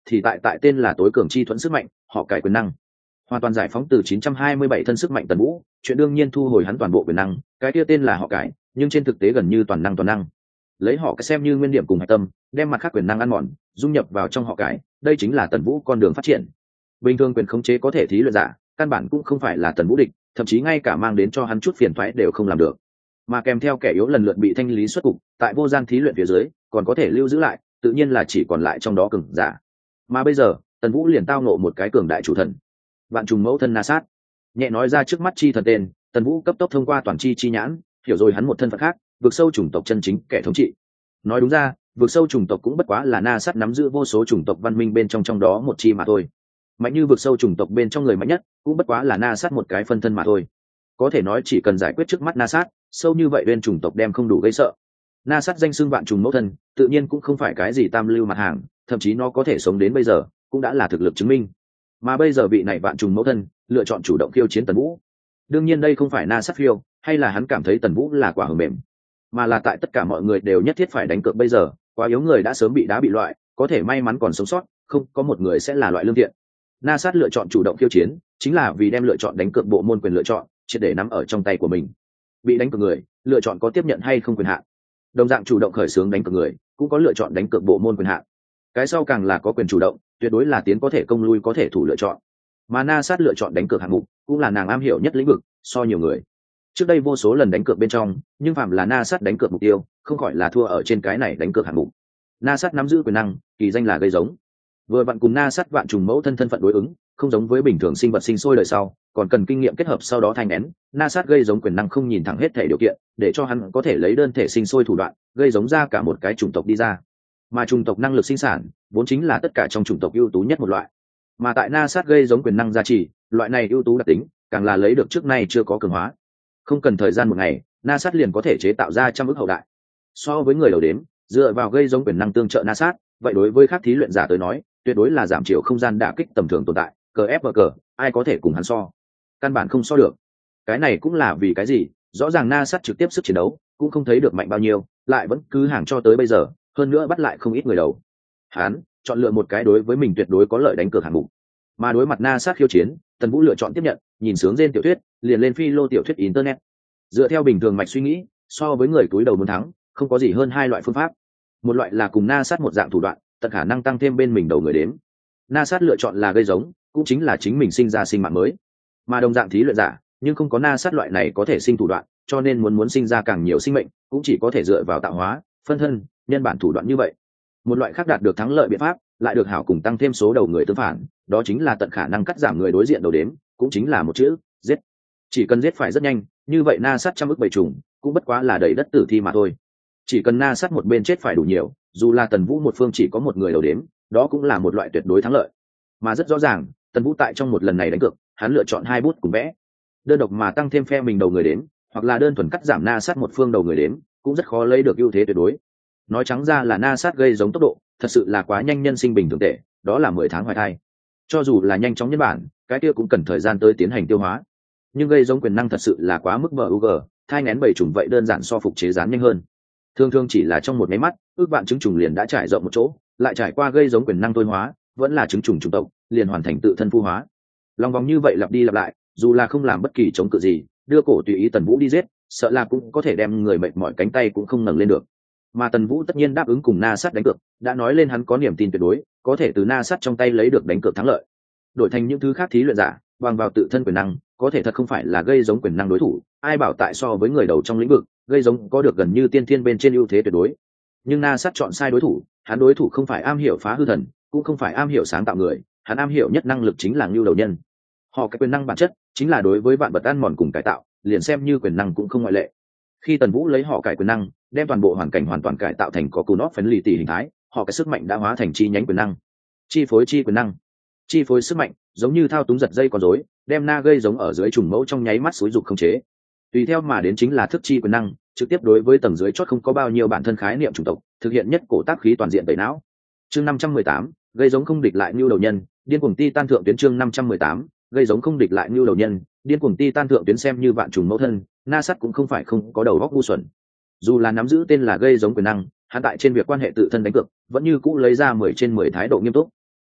thì tại tại tên là tối cường chi thuẫn sức mạnh họ cải quyền năng, hoàn toàn giải phóng từ chín trăm hai mươi bảy thân sức mạnh Tần Vũ, chuyện đương nhiên thu hồi hắn toàn bộ quyền năng, cái kia tên là họ cải, nhưng trên thực tế gần như toàn năng toàn năng. Lấy họ cái xem như nguyên điểm cùng hạch tâm, đem mặt khác quyền năng ăn mòn, dung nhập vào trong họ cải, đây chính là Tần Vũ con đường phát triển. Bình thường quyền khống chế có thể thí luyện giả, căn bản cũng không phải là Tần Vũ địch, thậm chí ngay cả mang đến cho hắn chút phiền toái đều không làm được. Mà kèm theo kẻ yếu lần lượt bị thanh lý xuất cục, tại vô gian thí luyện phía dưới, còn có thể lưu giữ lại, tự nhiên là chỉ còn lại trong đó cường giả. Mà bây giờ, Tần Vũ liền tao ngộ một cái cường đại chủ thần, vạn trùng mẫu thân Na Sát. Nhẹ nói ra trước mắt chi thần tên, Tần Vũ cấp tốc thông qua toàn chi chi nhãn, hiểu rồi hắn một thân phận khác, vượt sâu chủng tộc chân chính kẻ thống trị. Nói đúng ra, vượt sâu chủng tộc cũng bất quá là Na Sát nắm giữ vô số chủng tộc văn minh bên trong trong đó một chi mà thôi. Mạnh như vượt sâu chủng tộc bên trong người mạnh nhất, cũng bất quá là Na Sát một cái phân thân mà thôi. Có thể nói chỉ cần giải quyết trước mắt Na Sát, sâu như vậy bên chủng tộc đem không đủ gây sợ. Na Sát danh xưng vạn trùng mẫu thân, tự nhiên cũng không phải cái gì tam lưu mặt hàng, thậm chí nó có thể sống đến bây giờ, cũng đã là thực lực chứng minh. Mà bây giờ vị này vạn trùng mẫu thân lựa chọn chủ động khiêu chiến Tần Vũ. Đương nhiên đây không phải Na Sát phiêu, hay là hắn cảm thấy Tần Vũ là quả hờ mềm, mà là tại tất cả mọi người đều nhất thiết phải đánh cược bây giờ, quá yếu người đã sớm bị đá bị loại, có thể may mắn còn sống sót, không có một người sẽ là loại lương thiện. Na Sát lựa chọn chủ động khiêu chiến, chính là vì đem lựa chọn đánh cược bộ môn quyền lựa chọn triệt để nắm ở trong tay của mình. Bị đánh cược người, lựa chọn có tiếp nhận hay không quyền hạn. Đồng dạng chủ động khởi xướng đánh cược người, cũng có lựa chọn đánh cược bộ môn quyền hạn. Cái sau càng là có quyền chủ động, tuyệt đối là tiến có thể công lui có thể thủ lựa chọn. Mà Na Sát lựa chọn đánh cược hạng mục, cũng là nàng am hiểu nhất lĩnh vực, so nhiều người. Trước đây vô số lần đánh cược bên trong, nhưng phạm là Na Sát đánh cược mục tiêu, không khỏi là thua ở trên cái này đánh cược hạng mục. Na Sát nắm giữ quyền năng, kỳ danh là gây giống. Vừa vặn cùng Na Sát vạn trùng mẫu thân thân phận đối ứng, không giống với bình thường sinh vật sinh sôi đời sau, còn cần kinh nghiệm kết hợp sau đó thành nén. Na Sát gây giống quyền năng không nhìn thẳng hết thể điều kiện, để cho hắn có thể lấy đơn thể sinh sôi thủ đoạn, gây giống ra cả một cái chủng tộc đi ra. Mà chủng tộc năng lực sinh sản, vốn chính là tất cả trong chủng tộc ưu tú nhất một loại. Mà tại Na Sát gây giống quyền năng gia trì, loại này ưu tú đặc tính, càng là lấy được trước nay chưa có cường hóa. Không cần thời gian một ngày, Na Sát liền có thể chế tạo ra trăm ức hậu đại. So với người đầu đếm, dựa vào gây giống quyền năng tương trợ Na Sát, vậy đối với các thí luyện giả tới nói, tuyệt đối là giảm chiều không gian đả kích tầm thường tồn tại, cờ ép cờ, ai có thể cùng hắn so? Căn bản không so được. Cái này cũng là vì cái gì? Rõ ràng Na Sát trực tiếp sức chiến đấu, cũng không thấy được mạnh bao nhiêu, lại vẫn cứ hàng cho tới bây giờ, hơn nữa bắt lại không ít người đầu. Hắn chọn lựa một cái đối với mình tuyệt đối có lợi đánh cược hạng mục. Mà đối mặt Na Sát khiêu chiến, Tần Vũ lựa chọn tiếp nhận, nhìn sướng trên tiểu thuyết, liền lên phi lô tiểu thuyết internet. Dựa theo bình thường mạch suy nghĩ, so với người túi đầu muốn thắng, không có gì hơn hai loại phương pháp. Một loại là cùng Na Sát một dạng thủ đoạn, tận khả năng tăng thêm bên mình đầu người đếm. Na Sát lựa chọn là gây giống, cũng chính là chính mình sinh ra sinh mạng mới. Mà đồng dạng thí luyện giả, nhưng không có Na Sát loại này có thể sinh thủ đoạn, cho nên muốn muốn sinh ra càng nhiều sinh mệnh, cũng chỉ có thể dựa vào tạo hóa, phân thân, nhân bản thủ đoạn như vậy. Một loại khác đạt được thắng lợi biện pháp, lại được hảo cùng tăng thêm số đầu người tương phản, đó chính là tận khả năng cắt giảm người đối diện đầu đếm, cũng chính là một chữ, giết. Chỉ cần giết phải rất nhanh, như vậy Na Sát trăm ức bầy trùng, cũng bất quá là đầy đất tử thi mà thôi. Chỉ cần Na Sát một bên chết phải đủ nhiều, dù là Tần Vũ một phương chỉ có một người đầu đếm, đó cũng là một loại tuyệt đối thắng lợi. Mà rất rõ ràng, Tần Vũ tại trong một lần này đánh cược, hắn lựa chọn hai bút cùng vẽ. Đơn độc mà tăng thêm phe mình đầu người đếm, hoặc là đơn thuần cắt giảm Na Sát một phương đầu người đếm, cũng rất khó lấy được ưu thế tuyệt đối. Nói trắng ra là Na Sát gây giống tốc độ, thật sự là quá nhanh nhân sinh bình thường tệ, đó là mười tháng hoài thai. Cho dù là nhanh chóng nhân bản, cái kia cũng cần thời gian tới tiến hành tiêu hóa. Nhưng gây giống quyền năng thật sự là quá mức bug, thai nghén bầy trùng vậy đơn giản so phục chế rán nhanh hơn. Thường thường chỉ là trong một máy mắt, ước bạn trứng trùng liền đã trải rộng một chỗ, lại trải qua gây giống quyền năng tối hóa, vẫn là trứng trùng chủng tộc, liền hoàn thành tự thân phu hóa. Lòng vòng như vậy lặp đi lặp lại, dù là không làm bất kỳ chống cự gì, đưa cổ tùy ý Tần Vũ đi giết, sợ là cũng có thể đem người mệt mỏi cánh tay cũng không ngẩng lên được. Mà Tần Vũ tất nhiên đáp ứng cùng Na Sát đánh cược, đã nói lên hắn có niềm tin tuyệt đối, có thể từ Na Sát trong tay lấy được đánh cược thắng lợi. Đổi thành những thứ khác thí luyện giả, bằng vào tự thân quyền năng, có thể thật không phải là gây giống quyền năng đối thủ, ai bảo tại so với người đầu trong lĩnh vực, gây giống có được gần như tiên thiên bên trên ưu thế tuyệt đối. Nhưng Na Sát chọn sai đối thủ, hắn đối thủ không phải am hiểu phá hư thần, cũng không phải am hiểu sáng tạo người, hắn am hiểu nhất năng lực chính là nhu đầu nhân. Họ cái quyền năng bản chất chính là đối với vạn vật ăn mòn cùng cải tạo, liền xem như quyền năng cũng không ngoại lệ. Khi Tần Vũ lấy họ cải quyền năng, đem toàn bộ hoàn cảnh hoàn toàn cải tạo thành có cù nót phấn lì tỷ hình thái, họ cái sức mạnh đã hóa thành chi nhánh quyền năng, chi phối chi quyền năng, chi phối sức mạnh, giống như thao túng giật dây con rối, đem Na gây giống ở dưới trùng mẫu trong nháy mắt xúi dục không chế. Tùy theo mà đến chính là thức chi quyền năng, trực tiếp đối với tầng dưới chót không có bao nhiêu bản thân khái niệm chủng tộc, thực hiện nhất cổ tác khí toàn diện tẩy não. Chương năm trăm mười tám, gây giống không địch lại nhu đầu nhân, điên cuồng ti tan thượng tuyến. Chương năm trăm mười tám, gây giống không địch lại nhu đầu nhân, điên cuồng ti tan thượng tuyến. Xem như vạn trùng mẫu thân, Na Sát cũng không phải không có đầu óc ngu xuẩn. Dù là nắm giữ tên là gây giống quyền năng, hắn tại trên việc quan hệ tự thân đánh cược, vẫn như cũ lấy ra mười trên mười thái độ nghiêm túc.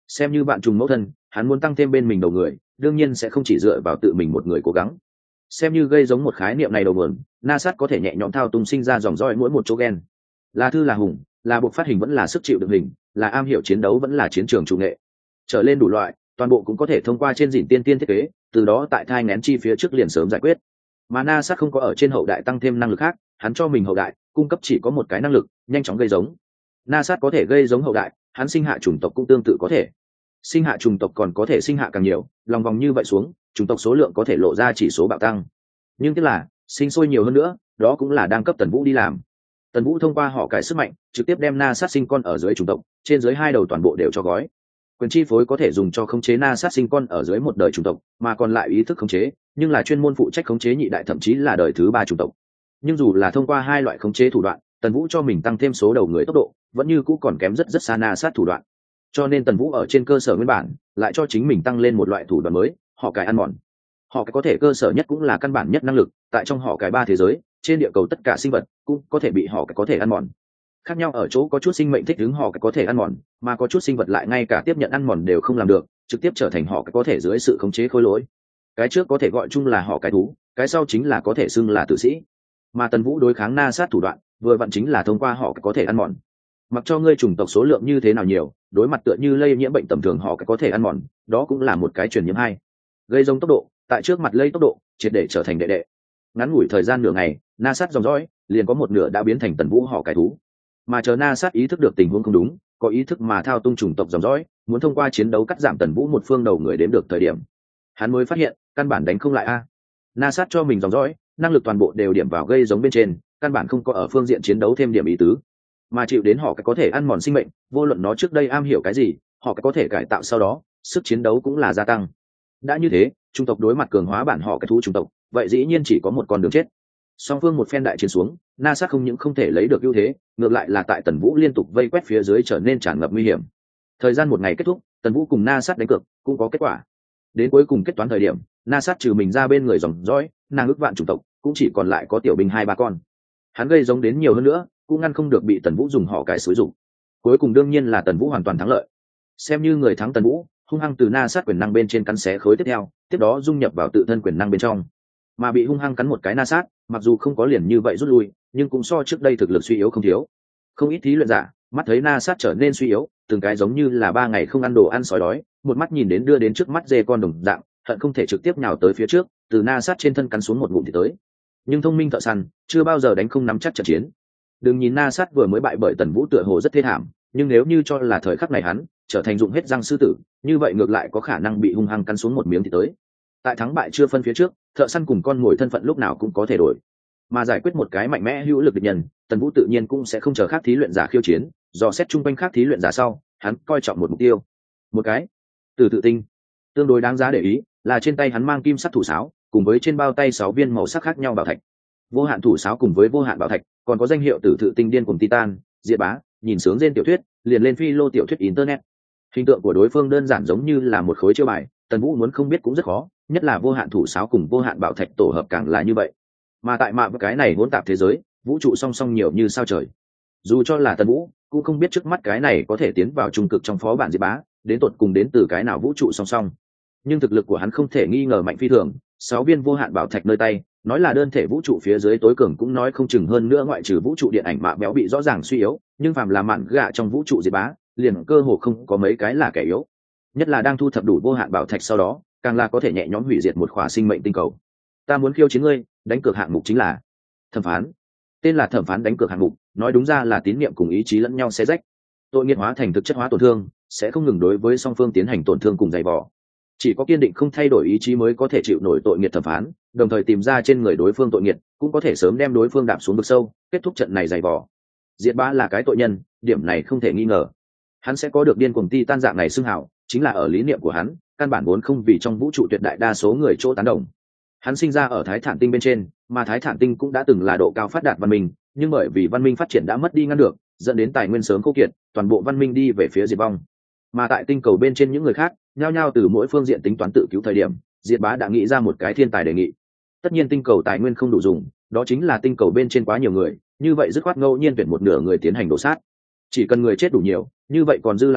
Xem như bạn trùng mẫu thân, hắn muốn tăng thêm bên mình đầu người, đương nhiên sẽ không chỉ dựa vào tự mình một người cố gắng. Xem như gây giống một khái niệm này đầu nguồn, na sát có thể nhẹ nhõm thao túng sinh ra dòng dõi mỗi một chỗ gen. Là thư là hùng, là buộc phát hình vẫn là sức chịu đựng hình, là am hiểu chiến đấu vẫn là chiến trường chủ nghệ, trở lên đủ loại, toàn bộ cũng có thể thông qua trên dìn tiên tiên thiết kế, từ đó tại thai nén chi phía trước liền sớm giải quyết. Mà na sát không có ở trên hậu đại tăng thêm năng lực khác, hắn cho mình hậu đại cung cấp chỉ có một cái năng lực, nhanh chóng gây giống. Na sát có thể gây giống hậu đại, hắn sinh hạ chủng tộc cũng tương tự có thể sinh hạ chủng tộc, còn có thể sinh hạ càng nhiều, lòng vòng như vậy xuống, chủng tộc số lượng có thể lộ ra chỉ số bạo tăng. Nhưng tức là sinh sôi nhiều hơn nữa, đó cũng là đang cấp Tần Vũ đi làm. Tần Vũ thông qua họ cải sức mạnh, trực tiếp đem na sát sinh con ở dưới chủng tộc, trên dưới hai đầu toàn bộ đều cho gói. Quyền chi phối có thể dùng cho khống chế na sát sinh con ở dưới một đời chủng tộc, mà còn lại ý thức khống chế, nhưng là chuyên môn phụ trách khống chế nhị đại thậm chí là đời thứ ba chủng tộc. Nhưng dù là thông qua hai loại khống chế thủ đoạn, Tần Vũ cho mình tăng thêm số đầu người tốc độ, vẫn như cũ còn kém rất rất xa na sát thủ đoạn. Cho nên Tần Vũ ở trên cơ sở nguyên bản, lại cho chính mình tăng lên một loại thủ đoạn mới, họ cải ăn mòn. Họ cái có thể cơ sở nhất cũng là căn bản nhất năng lực, tại trong họ cái ba thế giới, trên địa cầu tất cả sinh vật cũng có thể bị họ cái có thể ăn mòn. Khác nhau ở chỗ có chút sinh mệnh thích ứng họ cái có thể ăn mòn, mà có chút sinh vật lại ngay cả tiếp nhận ăn mòn đều không làm được, trực tiếp trở thành họ cái có thể dưới sự khống chế khối lỗi. Cái trước có thể gọi chung là họ cái thú, cái sau chính là có thể xưng là tử sĩ. Mà Tần Vũ đối kháng na sát thủ đoạn, vừa vặn chính là thông qua họ cái có thể ăn mòn. Mặc cho ngươi chủng tộc số lượng như thế nào nhiều, đối mặt tựa như lây nhiễm bệnh tầm thường họ cái có thể ăn mòn, đó cũng là một cái truyền nhiễm hay. Gây giống tốc độ, tại trước mặt lây tốc độ, triệt để trở thành đệ đệ. Ngắn ngủi thời gian nửa ngày, na sát dòng dõi liền có một nửa đã biến thành Tần Vũ họ cái thú. Mà chờ na sát ý thức được tình huống không đúng, có ý thức mà thao tung chủng tộc dòng dõi, muốn thông qua chiến đấu cắt giảm Tần Vũ một phương đầu người đến được thời điểm, hắn mới phát hiện căn bản đánh không lại a. Na sát cho mình dòng dõi, năng lực toàn bộ đều điểm vào gây giống bên trên, căn bản không có ở phương diện chiến đấu thêm điểm ý tứ. Mà chịu đến họ cái có thể ăn mòn sinh mệnh, vô luận nó trước đây am hiểu cái gì, họ cái có thể cải tạo sau đó, sức chiến đấu cũng là gia tăng. Đã như thế, chủng tộc đối mặt cường hóa bản họ cái thú chủng tộc, vậy dĩ nhiên chỉ có một con đường chết. Song phương một phen đại chiến xuống, na sát không những không thể lấy được ưu thế, ngược lại là tại Tần Vũ liên tục vây quét phía dưới trở nên tràn ngập nguy hiểm. Thời gian một ngày kết thúc, Tần Vũ cùng na sát đánh cược cũng có kết quả. Đến cuối cùng kết toán thời điểm, na sát trừ mình ra bên người dòng dõi, nàng ước vạn chủng tộc cũng chỉ còn lại có tiểu binh hai ba con. Hắn gây giống đến nhiều hơn nữa, cũng ngăn không được bị Tần Vũ dùng họ cái xúi dụng. Cuối cùng đương nhiên là Tần Vũ hoàn toàn thắng lợi. Xem như người thắng Tần Vũ, hung hăng từ na sát quyền năng bên trên cắn xé khối tiếp theo, tiếp đó dung nhập vào tự thân quyền năng bên trong. Mà bị hung hăng cắn một cái na sát, mặc dù không có liền như vậy rút lui, nhưng cũng so trước đây thực lực suy yếu không thiếu. Không ít thí luyện giả mắt thấy na sát trở nên suy yếu, từng cái giống như là ba ngày không ăn đồ ăn sói đói, một mắt nhìn đến đưa đến trước mắt dê con đồng dạng, hận không thể trực tiếp nhào tới phía trước, từ na sát trên thân cắn xuống một ngụm thì tới. Nhưng thông minh thợ săn chưa bao giờ đánh không nắm chắc trận chiến. Đừng nhìn na sát vừa mới bại bởi Tần Vũ tựa hồ rất thê thảm, nhưng nếu như cho là thời khắc này hắn trở thành dụng hết răng sư tử, như vậy ngược lại có khả năng bị hung hăng cắn xuống một miếng thì tới. Tại thắng bại chưa phân phía trước, thợ săn cùng con ngồi thân phận lúc nào cũng có thể đổi. Mà giải quyết một cái mạnh mẽ hữu lực địch nhân, Tần Vũ tự nhiên cũng sẽ không chờ khác thí luyện giả khiêu chiến, dò xét chung quanh khác thí luyện giả sau, hắn coi trọng một mục tiêu, một cái từ tự tinh. Tương đối đáng giá để ý là trên tay hắn mang kim sắc thủ sáo, cùng với trên bao tay sáu viên màu sắc khác nhau bảo thạch. Vô hạn thủ sáo cùng với vô hạn bảo thạch, còn có danh hiệu tử tự tinh điên cùng titan, diệt bá, nhìn sướng trên tiểu thuyết, liền lên phi lô tiểu thuyết internet. Hình tượng của đối phương đơn giản giống như là một khối chiêu bài, Tần Vũ muốn không biết cũng rất khó, nhất là vô hạn thủ sáo cùng vô hạn bảo thạch tổ hợp càng là như vậy. Mà tại mạ cái này hỗn tạp thế giới, vũ trụ song song nhiều như sao trời. Dù cho là Tần Vũ cũng không biết trước mắt cái này có thể tiến vào trung cực trong phó bản diệt bá, đến tột cùng đến từ cái nào vũ trụ song song. Nhưng thực lực của hắn không thể nghi ngờ mạnh phi thường, sáu viên vô hạn bảo thạch nơi tay, nói là đơn thể vũ trụ phía dưới tối cường cũng nói không chừng hơn nữa, ngoại trừ vũ trụ điện ảnh mạ béo bị rõ ràng suy yếu, nhưng phàm là mạn gạ trong vũ trụ diệt bá, liền cơ hồ không có mấy cái là kẻ yếu. Nhất là đang thu thập đủ vô hạn bảo thạch sau đó, càng là có thể nhẹ nhõm hủy diệt một khỏa sinh mệnh tinh cầu. Ta muốn khiêu chiến ngươi, đánh cược hạng mục chính là thẩm phán. Tên là thẩm phán đánh cược hạng mục, nói đúng ra là tín niệm cùng ý chí lẫn nhau xé rách. Tội nghiệt hóa thành thực chất hóa tổn thương, sẽ không ngừng đối với song phương tiến hành tổn thương cùng dày vò. Chỉ có kiên định không thay đổi ý chí mới có thể chịu nổi tội nghiệt thẩm phán, đồng thời tìm ra trên người đối phương tội nghiệt, cũng có thể sớm đem đối phương đạp xuống vực sâu, kết thúc trận này dày vò. Diệt bá là cái tội nhân, điểm này không thể nghi ngờ. Hắn sẽ có được điên cuồng ti tan dạng này xưng hào, chính là ở lý niệm của hắn, căn bản vốn không vì trong vũ trụ tuyệt đại đa số người chỗ tán đồng. Hắn sinh ra ở Thái Thản Tinh bên trên, mà Thái Thản Tinh cũng đã từng là độ cao phát đạt văn minh, nhưng bởi vì văn minh phát triển đã mất đi ngăn được, dẫn đến tài nguyên sớm khô kiệt, toàn bộ văn minh đi về phía diệt vong. Mà tại tinh cầu bên trên những người khác, nhao nhao từ mỗi phương diện tính toán tự cứu thời điểm, Diệt Bá đã nghĩ ra một cái thiên tài đề nghị. Tất nhiên tinh cầu tài nguyên không đủ dùng, đó chính là tinh cầu bên trên quá nhiều người, như vậy dứt khoát ngẫu nhiên tuyển một nửa người tiến hành đổ sát. Chỉ cần người chết đủ nhiều, như vậy còn dư lại người,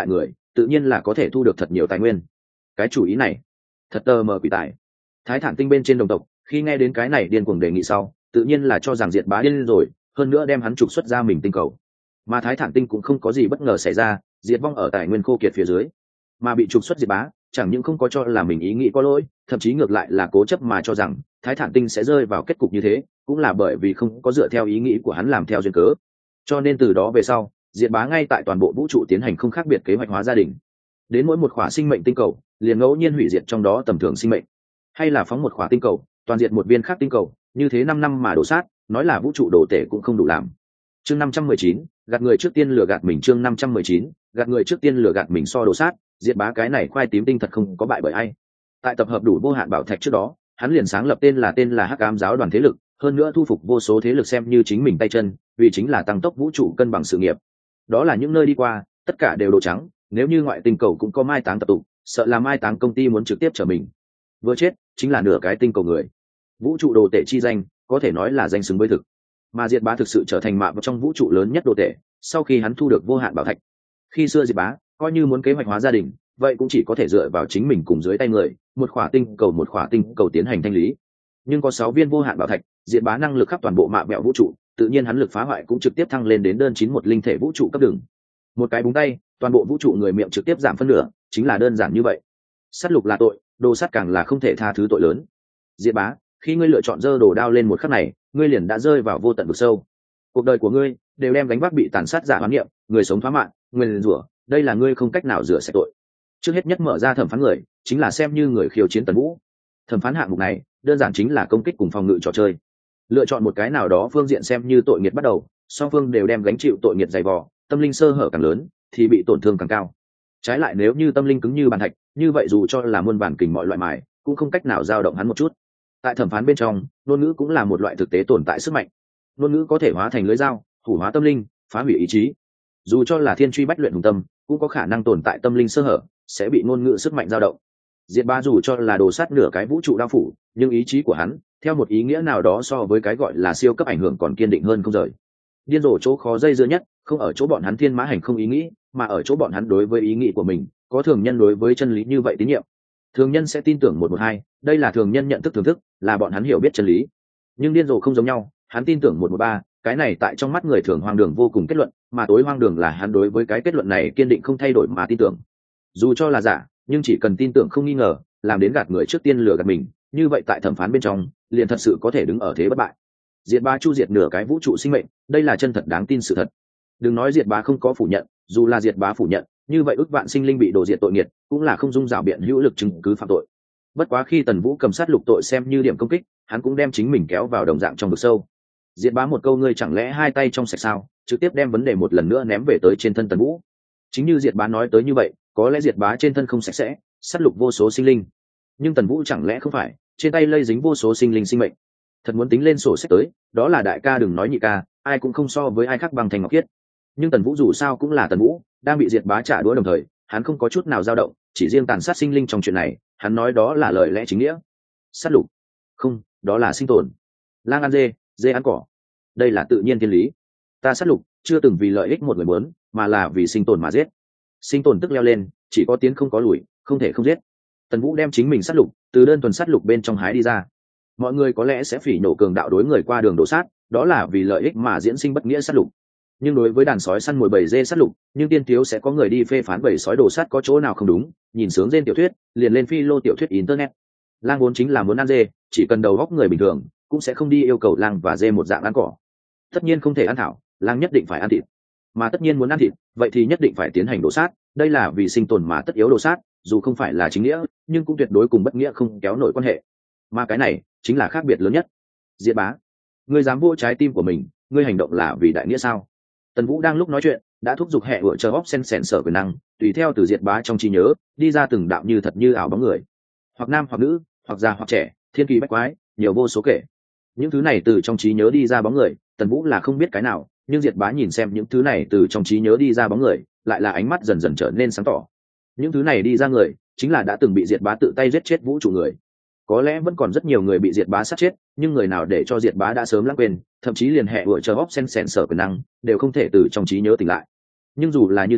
tự nhiên là có thể thu được thật nhiều tài nguyên. Cái chủ ý này thật tờ mờ quỷ tài. Thái Thản tinh bên trên đồng tộc khi nghe đến cái này điên cuồng đề nghị sau, tự nhiên là cho rằng Diệt Bá điên rồi, hơn nữa đem hắn trục xuất ra mình tinh cầu. Mà Thái Thản tinh cũng không có gì bất ngờ xảy ra, diệt vong ở tài nguyên khô kiệt phía dưới, mà bị trục xuất Diệt Bá chẳng những không có cho là mình ý nghĩ có lỗi, thậm chí ngược lại là cố chấp mà cho rằng Thái Thản tinh sẽ rơi vào kết cục như thế, cũng là bởi vì không có dựa theo ý nghĩ của hắn làm theo duyên cớ. Cho nên từ đó về sau, Diệt Bá ngay tại toàn bộ vũ trụ tiến hành không khác biệt kế hoạch hóa gia đình. Đến mỗi một khỏa sinh mệnh tinh cầu, liền ngẫu nhiên hủy diệt trong đó tầm thường sinh mệnh, hay là phóng một khỏa tinh cầu, toàn diệt một viên khác tinh cầu, như thế năm năm mà đổ sát, nói là vũ trụ đồ tể cũng không đủ làm. Chương năm trăm mười chín, gạt người trước tiên lừa gạt mình. Chương năm trăm mười chín, gạt người trước tiên lừa gạt mình. So đồ sát, Diệt Bá cái này khoai tím tinh thật không có bại bởi ai. Tại tập hợp đủ vô hạn bảo thạch trước đó, hắn liền sáng lập tên là tên là Hắc Ám giáo đoàn thế lực, hơn nữa thu phục vô số thế lực xem như chính mình tay chân, vì chính là tăng tốc vũ trụ cân bằng sự nghiệp. Đó là những nơi đi qua, tất cả đều đồ trắng, nếu như ngoại tinh cầu cũng có mai táng tập tụ, sợ là mai táng công ty muốn trực tiếp trở mình. Vừa chết, chính là nửa cái tinh cầu người. Vũ trụ đồ tể chi danh, có thể nói là danh xứng với thực. Mà Diệt Bá thực sự trở thành mạ vào trong vũ trụ lớn nhất đồ tể, sau khi hắn thu được vô hạn bảo thạch. Khi xưa Diệt Bá coi như muốn kế hoạch hóa gia đình, vậy cũng chỉ có thể dựa vào chính mình cùng dưới tay người, một khỏa tinh cầu một khỏa tinh cầu tiến hành thanh lý. Nhưng có sáu viên vô hạn bảo thạch, Diệt Bá năng lực khắp toàn bộ mạ mẹo vũ trụ, tự nhiên hắn lực phá hoại cũng trực tiếp thăng lên đến đơn chín một linh thể vũ trụ cấp đường. Một cái búng tay, toàn bộ vũ trụ người miệng trực tiếp giảm phân nửa, chính là đơn giản như vậy. Sát lục là tội, đồ sát càng là không thể tha thứ tội lớn. Diệt Bá, khi ngươi lựa chọn giơ đồ đao lên một khắc này, ngươi liền đã rơi vào vô tận vực sâu. Cuộc đời của ngươi đều đem gánh vác bị tàn sát giả hoán niệm, người sống thoá mạng, người liền rủa, đây là ngươi không cách nào rửa sạch tội. Trước hết nhất mở ra thẩm phán người, chính là xem như người khiêu chiến Tần Vũ. Thẩm phán hạng mục này, đơn giản chính là công kích cùng phòng ngự trò chơi. Lựa chọn một cái nào đó phương diện xem như tội nghiệt bắt đầu, song phương đều đem gánh chịu tội nghiệt dày vò, tâm linh sơ hở càng lớn, thì bị tổn thương càng cao. Trái lại nếu như tâm linh cứng như bàn thạch, như vậy dù cho là muôn bản kình mọi loại mài, cũng không cách nào dao động hắn một chút. Tại thẩm phán bên trong, ngôn ngữ cũng là một loại thực tế tồn tại sức mạnh. Ngôn ngữ có thể hóa thành lưới dao, hủ hóa tâm linh, phá hủy ý chí. Dù cho là thiên truy bách luyện hùng tâm, cũng có khả năng tồn tại tâm linh sơ hở, sẽ bị ngôn ngữ sức mạnh dao động. Diệt Bá dù cho là đồ sát nửa cái vũ trụ đao phủ, nhưng ý chí của hắn, theo một ý nghĩa nào đó so với cái gọi là siêu cấp ảnh hưởng còn kiên định hơn không rời. Điên rồ chỗ khó dây dưa nhất, không ở chỗ bọn hắn thiên mã hành không ý nghĩ, mà ở chỗ bọn hắn đối với ý nghĩ của mình, có thường nhân đối với chân lý như vậy tín nhiệm. Thường nhân sẽ tin tưởng một một hai, đây là thường nhân nhận thức thưởng thức, là bọn hắn hiểu biết chân lý. Nhưng điên rồ không giống nhau, hắn tin tưởng một một ba, cái này tại trong mắt người thường hoang đường vô cùng kết luận, mà tối hoang đường là hắn đối với cái kết luận này kiên định không thay đổi mà tin tưởng. Dù cho là giả, nhưng chỉ cần tin tưởng không nghi ngờ, làm đến gạt người trước tiên lừa gạt mình, như vậy tại thẩm phán bên trong, liền thật sự có thể đứng ở thế bất bại. Diệt Bá chu diệt nửa cái vũ trụ sinh mệnh, đây là chân thật đáng tin sự thật. Đừng nói Diệt Bá không có phủ nhận, dù là Diệt Bá phủ nhận, như vậy ước vạn sinh linh bị đổ diệt tội nghiệt, cũng là không dung rào biện hữu lực chứng cứ phạm tội. Bất quá khi Tần Vũ cầm sát lục tội xem như điểm công kích, hắn cũng đem chính mình kéo vào đồng dạng trong vực sâu. Diệt Bá một câu ngươi chẳng lẽ hai tay trong sạch sao, trực tiếp đem vấn đề một lần nữa ném về tới trên thân Tần Vũ. Chính như Diệt Bá nói tới như vậy, có lẽ Diệt Bá trên thân không sạch sẽ, sát lục vô số sinh linh, nhưng Tần Vũ chẳng lẽ không phải, trên tay lây dính vô số sinh linh sinh mệnh. Thật muốn tính lên sổ sách tới, đó là đại ca đừng nói nhị ca, ai cũng không so với ai khác bằng thành ngọc khiết. Nhưng Tần Vũ dù sao cũng là Tần Vũ, đang bị Diệt Bá trả đũa đồng thời, hắn không có chút nào dao động, chỉ riêng tàn sát sinh linh trong chuyện này, hắn nói đó là lời lẽ chính nghĩa. Sát lục, không, đó là sinh tồn. Lang ăn dê, dê ăn cỏ, đây là tự nhiên thiên lý. Ta sát lục, chưa từng vì lợi ích một người muốn, mà là vì sinh tồn mà giết. Sinh tồn tức leo lên, chỉ có tiến không có lùi, không thể không giết. Tần Vũ đem chính mình sát lục, từ đơn thuần sát lục bên trong hái đi ra. Mọi người có lẽ sẽ phỉ nổ cường đạo đối người qua đường đổ sát, đó là vì lợi ích mà diễn sinh bất nghĩa sát lục. Nhưng đối với đàn sói săn mồi bầy dê sát lục, nhưng tiên thiếu sẽ có người đi phê phán bầy sói đổ sát có chỗ nào không đúng, nhìn sướng trên tiểu thuyết, liền lên phi lô tiểu thuyết internet. Lang vốn chính là muốn ăn dê, chỉ cần đầu góc người bình thường, cũng sẽ không đi yêu cầu lang và dê một dạng ăn cỏ. Tất nhiên không thể ăn thảo, lang nhất định phải ăn thịt. Mà tất nhiên muốn ăn thịt, vậy thì nhất định phải tiến hành đổ sát, đây là vì sinh tồn mà tất yếu đổ sát, dù không phải là chính nghĩa, nhưng cũng tuyệt đối cùng bất nghĩa không kéo nổi quan hệ. Mà cái này chính là khác biệt lớn nhất. Diệt Bá, ngươi dám vô trái tim của mình, ngươi hành động là vì đại nghĩa sao? Tần Vũ đang lúc nói chuyện, đã thúc giục hệ ủa chờ óc sen sèn sở quyền năng, tùy theo từ Diệt Bá trong trí nhớ, đi ra từng đạo như thật như ảo bóng người, hoặc nam hoặc nữ, hoặc già hoặc trẻ, thiên kỳ bách quái, nhiều vô số kể. Những thứ này từ trong trí nhớ đi ra bóng người, Tần Vũ là không biết cái nào, nhưng Diệt Bá nhìn xem những thứ này từ trong trí nhớ đi ra bóng người, lại là ánh mắt dần dần trở nên sáng tỏ. Những thứ này đi ra người, chính là đã từng bị Diệt Bá tự tay giết chết vũ trụ người. Có lẽ vẫn còn rất nhiều người bị Diệt Bá sát chết, nhưng người nào để cho Diệt Bá đã sớm lãng quên, thậm chí liền hệ ủa chờ óc sen sèn sở quyền năng đều không thể từ trong trí nhớ tỉnh lại. Nhưng dù là như thế,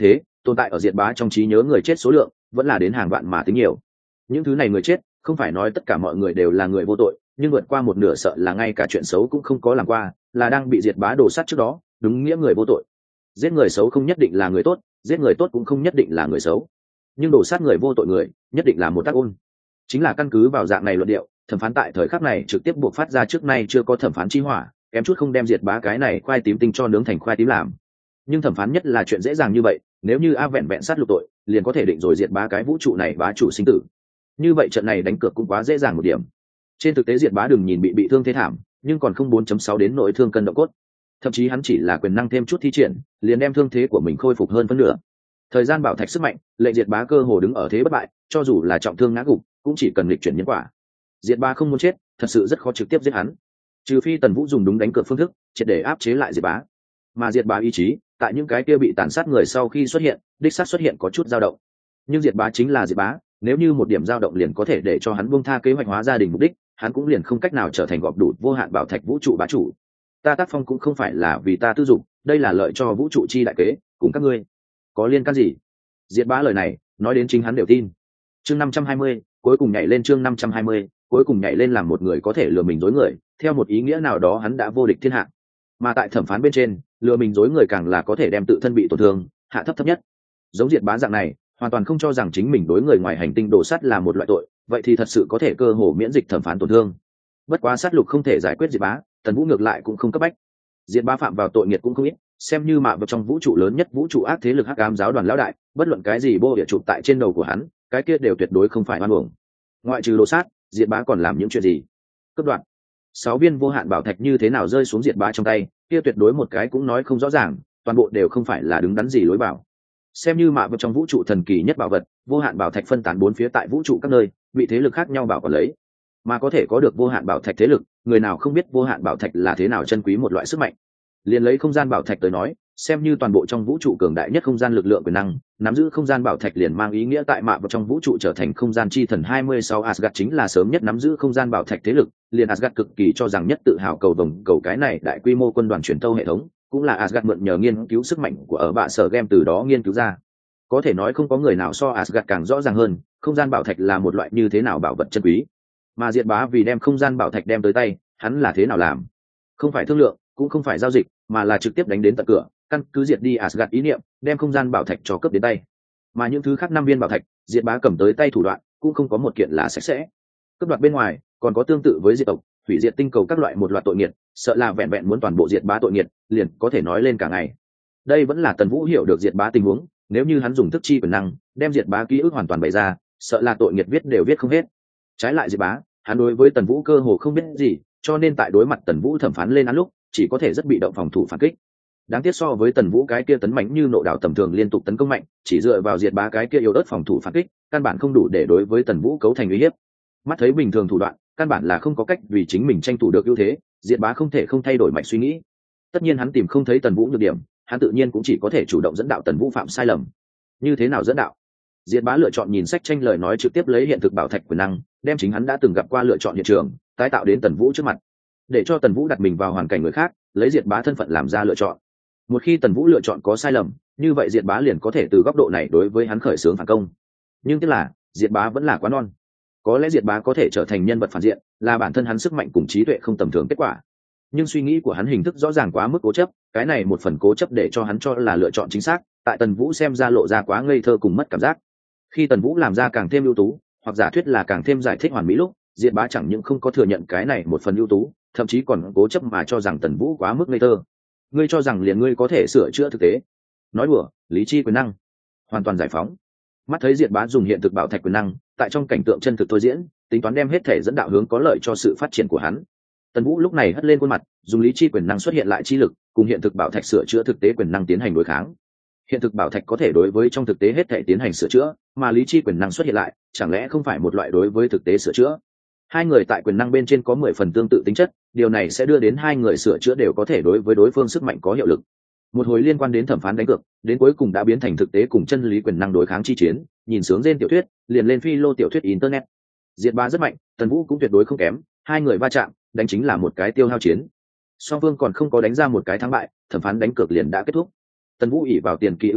tồn tại ở Diệt Bá trong trí nhớ người chết số lượng vẫn là đến hàng vạn mà tính nhiều. Những thứ này người chết không phải nói tất cả mọi người đều là người vô tội, nhưng vượt qua một nửa sợ là ngay cả chuyện xấu cũng không có làm qua, là đang bị Diệt Bá đổ sát trước đó, đúng nghĩa người vô tội. Giết người xấu không nhất định là người tốt, giết người tốt cũng không nhất định là người xấu, nhưng đổ sát người vô tội người nhất định là một tác ôn. Chính là căn cứ vào dạng này luận điệu, thẩm phán tại thời khắc này trực tiếp buộc phát ra trước nay chưa có thẩm phán chi hỏa, kém chút không đem Diệt Bá cái này khoai tím tinh cho nướng thành khoai tím làm. Nhưng thẩm phán nhất là chuyện dễ dàng như vậy, nếu như a vẹn vẹn sát lục tội liền có thể định rồi Diệt Bá cái vũ trụ này bá chủ sinh tử, như vậy trận này đánh cược cũng quá dễ dàng một điểm. Trên thực tế Diệt Bá đừng nhìn bị bị thương thế thảm, nhưng còn không bốn chấm sáu đến nội thương cân động cốt, thậm chí hắn chỉ là quyền năng thêm chút thi triển liền đem thương thế của mình khôi phục hơn phân nửa. Thời gian bảo thạch sức mạnh lệnh Diệt Bá cơ hồ đứng ở thế bất bại, cho dù là trọng thương ngã gục cũng chỉ cần lịch chuyển nhân quả. Diệt Bá không muốn chết thật sự rất khó trực tiếp giết hắn, trừ phi Tần Vũ dùng đúng đánh cược phương thức triệt để áp chế lại Diệt Bá. Mà Diệt Bá ý chí tại những cái kia bị tàn sát người sau khi xuất hiện đích xác xuất hiện có chút dao động, nhưng Diệt Bá chính là Diệt Bá, nếu như một điểm dao động liền có thể để cho hắn buông tha kế hoạch hóa gia đình mục đích, hắn cũng liền không cách nào trở thành gọp đủ vô hạn bảo thạch vũ trụ bá chủ. Ta tác phong cũng không phải là vì ta tư dụng, đây là lợi cho vũ trụ chi đại kế, cùng các ngươi có liên can gì? Diệt Bá lời này nói đến chính hắn đều tin. Chương năm trăm hai mươi, cuối cùng nhảy lên chương năm trăm hai mươi, cuối cùng nhảy lên làm một người có thể lừa mình dối người, theo một ý nghĩa nào đó hắn đã vô địch thiên hạ. Mà tại thẩm phán bên trên, lừa mình dối người càng là có thể đem tự thân bị tổn thương hạ thấp thấp nhất. Giống Diệt Bá dạng này, hoàn toàn không cho rằng chính mình đối người ngoài hành tinh đổ sát là một loại tội, vậy thì thật sự có thể cơ hồ miễn dịch thẩm phán tổn thương. Bất quá sát lục không thể giải quyết Diệt Bá, Tần Vũ ngược lại cũng không cấp bách. Diệt Bá phạm vào tội nghiệt cũng không ít, xem như mạ vào trong vũ trụ lớn nhất vũ trụ ác thế lực Hắc Ám giáo đoàn lão đại, bất luận cái gì bô địa chụp tại trên đầu của hắn, cái kia đều tuyệt đối không phải oan uổng. Ngoại trừ đồ sát, Diệt Bá còn làm những chuyện gì? Cướp đoạt sáu viên vô hạn bảo thạch như thế nào rơi xuống Diệt Bá trong tay, kia tuyệt đối một cái cũng nói không rõ ràng, toàn bộ đều không phải là đứng đắn gì lối bảo. Xem như mạ vào trong vũ trụ thần kỳ nhất bảo vật, vô hạn bảo thạch phân tán bốn phía tại vũ trụ các nơi, bị thế lực khác nhau bảo quản lấy. Mà có thể có được vô hạn bảo thạch thế lực, người nào không biết vô hạn bảo thạch là thế nào chân quý một loại sức mạnh. Liền lấy không gian bảo thạch tới nói, xem như toàn bộ trong vũ trụ cường đại nhất không gian lực lượng quyền năng, nắm giữ không gian bảo thạch liền mang ý nghĩa tại mạ vào trong vũ trụ trở thành không gian chi thần hai mươi sáu. Asgard chính là sớm nhất nắm giữ không gian bảo thạch thế lực, liền Asgard cực kỳ cho rằng nhất tự hào cầu vồng cầu cái này đại quy mô quân đoàn truyền thâu hệ thống, cũng là Asgard mượn nhờ nghiên cứu sức mạnh của ở bạ sở game từ đó nghiên cứu ra. Có thể nói không có người nào so Asgard càng rõ ràng hơn, không gian bảo thạch là một loại như thế nào bảo vật chân quý. Mà Diệt Bá vì đem không gian bảo thạch đem tới tay, hắn là thế nào làm? Không phải thương lượng, cũng không phải giao dịch, mà là trực tiếp đánh đến tận cửa, căn cứ diệt đi Asgard ý niệm, đem không gian bảo thạch cho cướp đến tay. Mà những thứ khác năm viên bảo thạch, Diệt Bá cầm tới tay thủ đoạn, cũng không có một kiện là sạch sẽ. Cướp đoạt bên ngoài, còn có tương tự với diệt tộc, hủy diệt tinh cầu các loại một loạt tội nghiệt, sợ là vẹn vẹn muốn toàn bộ Diệt Bá tội nghiệt, liền có thể nói lên cả ngày. Đây vẫn là Tần Vũ hiểu được Diệt Bá tình huống, nếu như hắn dùng thức chi quyền năng, đem Diệt Bá ký ức hoàn toàn bày ra, sợ là tội nghiệt viết đều viết không hết. Trái lại Diệt Bá, hắn đối với Tần Vũ cơ hồ không biết gì, cho nên tại đối mặt Tần Vũ thẩm phán lên án lúc, chỉ có thể rất bị động phòng thủ phản kích. Đáng tiếc so với Tần Vũ cái kia tấn mạnh như nộ đạo tầm thường liên tục tấn công mạnh, chỉ dựa vào Diệt Bá cái kia yếu ớt phòng thủ phản kích, căn bản không đủ để đối với Tần Vũ cấu thành uy hiếp. Mắt thấy bình thường thủ đoạn, căn bản là không có cách vì chính mình tranh thủ được ưu thế, Diệt Bá không thể không thay đổi mạch suy nghĩ. Tất nhiên hắn tìm không thấy Tần Vũ nhược điểm, hắn tự nhiên cũng chỉ có thể chủ động dẫn đạo Tần Vũ phạm sai lầm. Như thế nào dẫn đạo? Diệt Bá lựa chọn nhìn sách tranh lời nói trực tiếp lấy hiện thực bảo thạch quyền năng, đem chính hắn đã từng gặp qua lựa chọn hiện trường, tái tạo đến Tần Vũ trước mặt, để cho Tần Vũ đặt mình vào hoàn cảnh người khác, lấy Diệt Bá thân phận làm ra lựa chọn. Một khi Tần Vũ lựa chọn có sai lầm, như vậy Diệt Bá liền có thể từ góc độ này đối với hắn khởi xướng phản công. Nhưng tức là, Diệt Bá vẫn là quá non. Có lẽ Diệt Bá có thể trở thành nhân vật phản diện, là bản thân hắn sức mạnh cùng trí tuệ không tầm thường kết quả. Nhưng suy nghĩ của hắn hình thức rõ ràng quá mức cố chấp, cái này một phần cố chấp để cho hắn cho là lựa chọn chính xác, tại Tần Vũ xem ra lộ ra quá ngây thơ cùng mất cảm giác. Khi Tần Vũ làm ra càng thêm ưu tú, hoặc giả thuyết là càng thêm giải thích hoàn mỹ lúc, Diệt Bá chẳng những không có thừa nhận cái này một phần ưu tú, thậm chí còn cố chấp mà cho rằng Tần Vũ quá mức ngây thơ. Ngươi cho rằng liền ngươi có thể sửa chữa thực tế? Nói đùa, lý chi quyền năng hoàn toàn giải phóng. Mắt thấy Diệt Bá dùng hiện thực bảo thạch quyền năng, tại trong cảnh tượng chân thực thôi diễn, tính toán đem hết thể dẫn đạo hướng có lợi cho sự phát triển của hắn. Tần Vũ lúc này hất lên khuôn mặt, dùng lý chi quyền năng xuất hiện lại chi lực, cùng hiện thực bảo thạch sửa chữa thực tế quyền năng tiến hành đối kháng. Hiện thực bảo thạch có thể đối với trong thực tế hết thể tiến hành sửa chữa, mà lý chi quyền năng xuất hiện lại, chẳng lẽ không phải một loại đối với thực tế sửa chữa? Hai người tại quyền năng bên trên có mười phần tương tự tính chất, điều này sẽ đưa đến hai người sửa chữa đều có thể đối với đối phương sức mạnh có hiệu lực. Một hồi liên quan đến thẩm phán đánh cược, đến cuối cùng đã biến thành thực tế cùng chân lý quyền năng đối kháng chi chiến, nhìn sướng trên tiểu thuyết, liền lên phi lô tiểu thuyết internet. Diệt Bá rất mạnh, Tần Vũ cũng tuyệt đối không kém, hai người va chạm, đánh chính là một cái tiêu hao chiến. Song phương còn không có đánh ra một cái thắng bại, thẩm phán đánh cược liền đã kết thúc. Tần Vũ ỷ vào tiền kỳ ưu thế,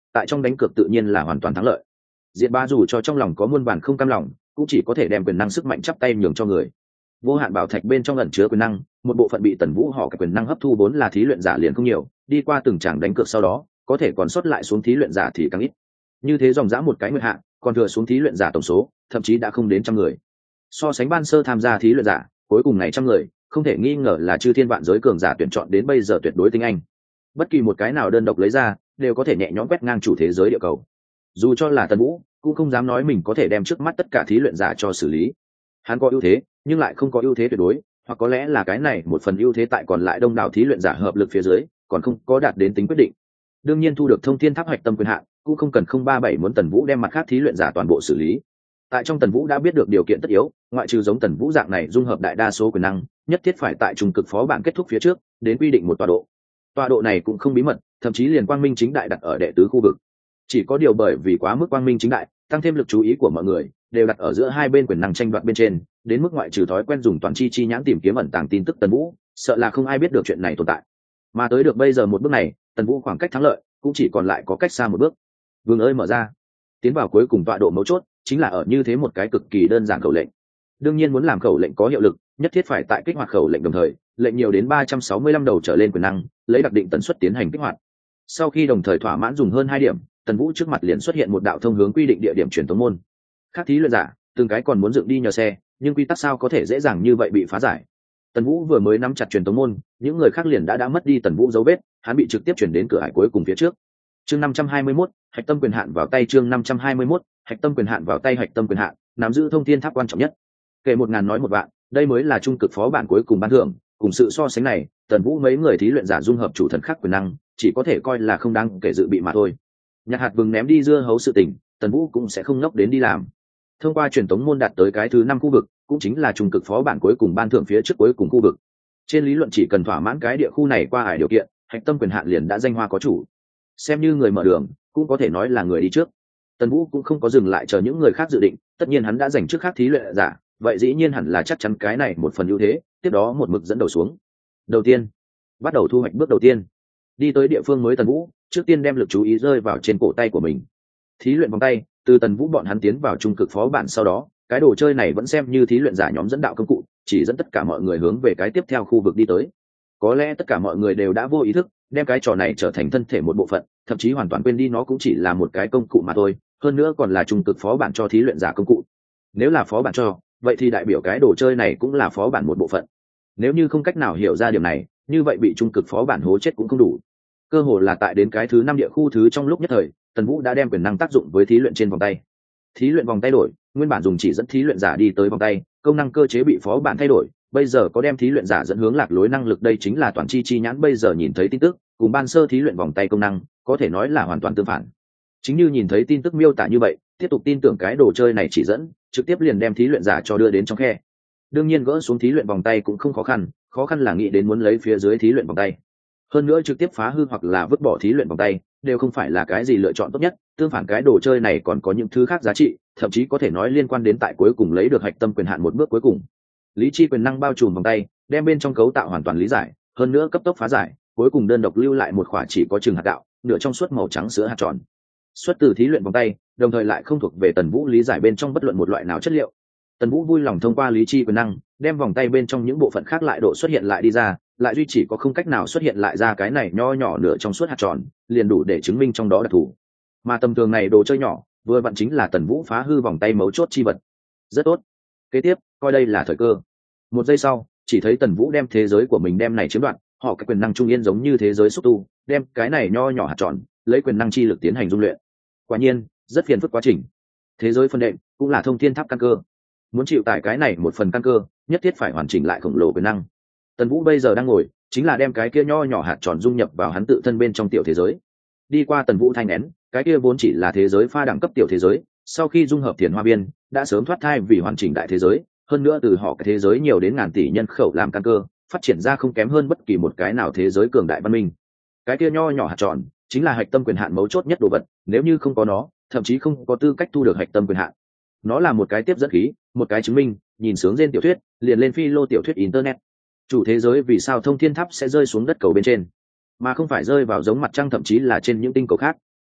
tại trong đánh cược tự nhiên là hoàn toàn thắng lợi. Diệt Bá dù cho trong lòng có muôn vàn không cam lòng, cũng chỉ có thể đem quyền năng sức mạnh chắp tay nhường cho người. Vô hạn bảo thạch bên trong ẩn chứa quyền năng, một bộ phận bị Tần Vũ họ cái quyền năng hấp thu vốn là thí luyện giả liền không nhiều, đi qua từng tràng đánh cược sau đó, có thể còn sót lại xuống thí luyện giả thì càng ít. Như thế dòng dã một cái nguyệt hạ, còn thừa xuống thí luyện giả tổng số, thậm chí đã không đến trăm người. So sánh ban sơ tham gia thí luyện giả, cuối cùng này trăm người, không thể nghi ngờ là chư thiên vạn giới cường giả tuyển chọn đến bây giờ tuyệt đối tinh anh. Bất kỳ một cái nào đơn độc lấy ra, đều có thể nhẹ nhõm quét ngang chủ thế giới địa cầu. Dù cho là Tần Vũ, cũng không dám nói mình có thể đem trước mắt tất cả thí luyện giả cho xử lý. Hắn có ưu thế, nhưng lại không có ưu thế tuyệt đối, hoặc có lẽ là cái này một phần ưu thế tại còn lại đông đảo thí luyện giả hợp lực phía dưới, còn không có đạt đến tính quyết định. Đương nhiên thu được thông thiên tháp hoạch tâm quyền hạn, cũng không cần không ba bảy muốn Tần Vũ đem mặt khác thí luyện giả toàn bộ xử lý. Tại trong Tần Vũ đã biết được điều kiện tất yếu, ngoại trừ giống Tần Vũ dạng này dung hợp đại đa số quyền năng, nhất thiết phải tại trung cực phó bản kết thúc phía trước, đến quy định một tọa độ. Tọa độ này cũng không bí mật, thậm chí liền quang minh chính đại đặt ở đệ tứ khu vực. Chỉ có điều bởi vì quá mức quang minh chính đại, tăng thêm lực chú ý của mọi người, đều đặt ở giữa hai bên quyền năng tranh đoạt bên trên, đến mức ngoại trừ thói quen dùng toàn chi chi nhãn tìm kiếm ẩn tàng tin tức Tần Vũ, sợ là không ai biết được chuyện này tồn tại. Mà tới được bây giờ một bước này, Tần Vũ khoảng cách thắng lợi cũng chỉ còn lại có cách xa một bước. Vương ơi mở ra, tiến vào cuối cùng tọa độ mấu chốt, chính là ở như thế một cái cực kỳ đơn giản khẩu lệnh. Đương nhiên muốn làm khẩu lệnh có hiệu lực, nhất thiết phải tại kích hoạt khẩu lệnh đồng thời, lệnh nhiều đến ba trăm sáu mươi lăm đầu trở lên quyền năng, lấy đặc định tần suất tiến hành kích hoạt. Sau khi đồng thời thỏa mãn dùng hơn hai điểm, Tần Vũ trước mặt liền xuất hiện một đạo thông hướng quy định địa điểm truyền tống môn. Khác thí luyện giả, từng cái còn muốn dựng đi nhờ xe, nhưng quy tắc sao có thể dễ dàng như vậy bị phá giải. Tần Vũ vừa mới nắm chặt truyền tống môn, những người khác liền đã đã mất đi Tần Vũ dấu vết, hắn bị trực tiếp chuyển đến cửa ải cuối cùng phía trước. Chương năm trăm hai mươi mốt, hạch tâm quyền hạn vào tay. Chương năm trăm hai mươi mốt, hạch tâm quyền hạn vào tay. Hạch tâm quyền hạn, nắm giữ thông thiên tháp quan trọng nhất. Kể một ngàn nói một vạn, đây mới là trung cực phó bản cuối cùng ban thưởng. Cùng sự so sánh này, Tần Vũ mấy người thí luyện giả dung hợp chủ thần khác quyền năng, chỉ có thể coi là không đáng kể dự bị mà thôi. Nhặt hạt vừng ném đi dưa hấu sự tình, Tần Vũ cũng sẽ không ngốc đến đi làm. Thông qua truyền tống môn đạt tới cái thứ năm khu vực, cũng chính là trung cực phó bản cuối cùng ban thưởng phía trước cuối cùng khu vực. Trên lý luận chỉ cần thỏa mãn cái địa khu này qua ải điều kiện, hạch tâm quyền hạn liền đã danh hoa có chủ. Xem như người mở đường, cũng có thể nói là người đi trước. Tần Vũ cũng không có dừng lại chờ những người khác dự định, tất nhiên hắn đã giành trước khác thí luyện giả, vậy dĩ nhiên hẳn là chắc chắn cái này một phần ưu thế, tiếp đó một mực dẫn đầu xuống. Đầu tiên, bắt đầu thu hoạch bước đầu tiên. Đi tới địa phương mới Tần Vũ, trước tiên đem lực chú ý rơi vào trên cổ tay của mình. Thí luyện vòng tay, từ Tần Vũ bọn hắn tiến vào trung cực phó bản sau đó, cái đồ chơi này vẫn xem như thí luyện giả nhóm dẫn đạo công cụ, chỉ dẫn tất cả mọi người hướng về cái tiếp theo khu vực đi tới. Có lẽ tất cả mọi người đều đã vô ý thức đem cái trò này trở thành thân thể một bộ phận, thậm chí hoàn toàn quên đi nó cũng chỉ là một cái công cụ mà thôi, hơn nữa còn là trung cực phó bản cho thí luyện giả công cụ. Nếu là phó bản cho, vậy thì đại biểu cái đồ chơi này cũng là phó bản một bộ phận. Nếu như không cách nào hiểu ra điều này, như vậy bị trung cực phó bản hố chết cũng không đủ. Cơ hồ là tại đến cái thứ năm địa khu thứ trong lúc nhất thời, Tần Vũ đã đem quyền năng tác dụng với thí luyện trên vòng tay. Thí luyện vòng tay đổi, nguyên bản dùng chỉ dẫn thí luyện giả đi tới vòng tay, công năng cơ chế bị phó bản thay đổi, bây giờ có đem thí luyện giả dẫn hướng lạc lối năng lực, đây chính là toàn chi chi nhãn bây giờ nhìn thấy tin tức, cùng ban sơ thí luyện vòng tay công năng, có thể nói là hoàn toàn tương phản. Chính như nhìn thấy tin tức miêu tả như vậy, tiếp tục tin tưởng cái đồ chơi này chỉ dẫn, trực tiếp liền đem thí luyện giả cho đưa đến trong khe. Đương nhiên gỡ xuống thí luyện vòng tay cũng không khó khăn, khó khăn là nghĩ đến muốn lấy phía dưới thí luyện vòng tay. Hơn nữa trực tiếp phá hư hoặc là vứt bỏ thí luyện vòng tay, đều không phải là cái gì lựa chọn tốt nhất, tương phản cái đồ chơi này còn có những thứ khác giá trị, thậm chí có thể nói liên quan đến tại cuối cùng lấy được hạch tâm quyền hạn một bước cuối cùng. Lý chi quyền năng bao trùm vòng tay, đem bên trong cấu tạo hoàn toàn lý giải, hơn nữa cấp tốc phá giải, cuối cùng đơn độc lưu lại một quả chỉ có chừng hạt gạo, nửa trong suốt màu trắng sữa hạt tròn. Xuất từ thí luyện vòng tay, đồng thời lại không thuộc về Tần Vũ lý giải bên trong bất luận một loại nào chất liệu. Tần Vũ vui lòng thông qua lý chi quyền năng, đem vòng tay bên trong những bộ phận khác lại độ xuất hiện lại đi ra, lại duy chỉ có không cách nào xuất hiện lại ra cái này nho nhỏ nửa trong suốt hạt tròn, liền đủ để chứng minh trong đó đặc thù. Mà tầm thường này đồ chơi nhỏ, vừa vặn chính là Tần Vũ phá hư vòng tay mấu chốt chi vật. Rất tốt. Kế tiếp, coi đây là thời cơ. Một giây sau, chỉ thấy Tần Vũ đem thế giới của mình đem này chiếm đoạt, họ cái quyền năng trung yên giống như thế giới xúc tu, đem cái này nho nhỏ hạt tròn, lấy quyền năng chi lực tiến hành dung luyện. Quả nhiên, rất phiền phức quá trình. Thế giới phân đệm cũng là thông thiên tháp căn cơ. Muốn chịu tải cái này một phần căn cơ, nhất thiết phải hoàn chỉnh lại khổng lồ quyền năng. Tần Vũ bây giờ đang ngồi, chính là đem cái kia nho nhỏ hạt tròn dung nhập vào hắn tự thân bên trong tiểu thế giới. Đi qua Tần Vũ thanh nén, cái kia vốn chỉ là thế giới pha đẳng cấp tiểu thế giới, sau khi dung hợp Thiền Hoa Biên, đã sớm thoát thai vì hoàn chỉnh đại thế giới, hơn nữa từ họ cái thế giới nhiều đến ngàn tỷ nhân khẩu làm căn cơ, phát triển ra không kém hơn bất kỳ một cái nào thế giới cường đại văn minh. Cái kia nho nhỏ hạt tròn, chính là hạch tâm quyền hạn mấu chốt nhất đồ vật, nếu như không có nó, thậm chí không có tư cách thu được hạch tâm quyền hạn. Nó là một cái tiếp dẫn khí, một cái chứng minh, nhìn sướng trên tiểu thuyết, liền lên phi lô tiểu thuyết internet. Chủ thế giới vì sao thông thiên tháp sẽ rơi xuống đất cầu bên trên, mà không phải rơi vào giống mặt trăng thậm chí là trên những tinh cầu khác.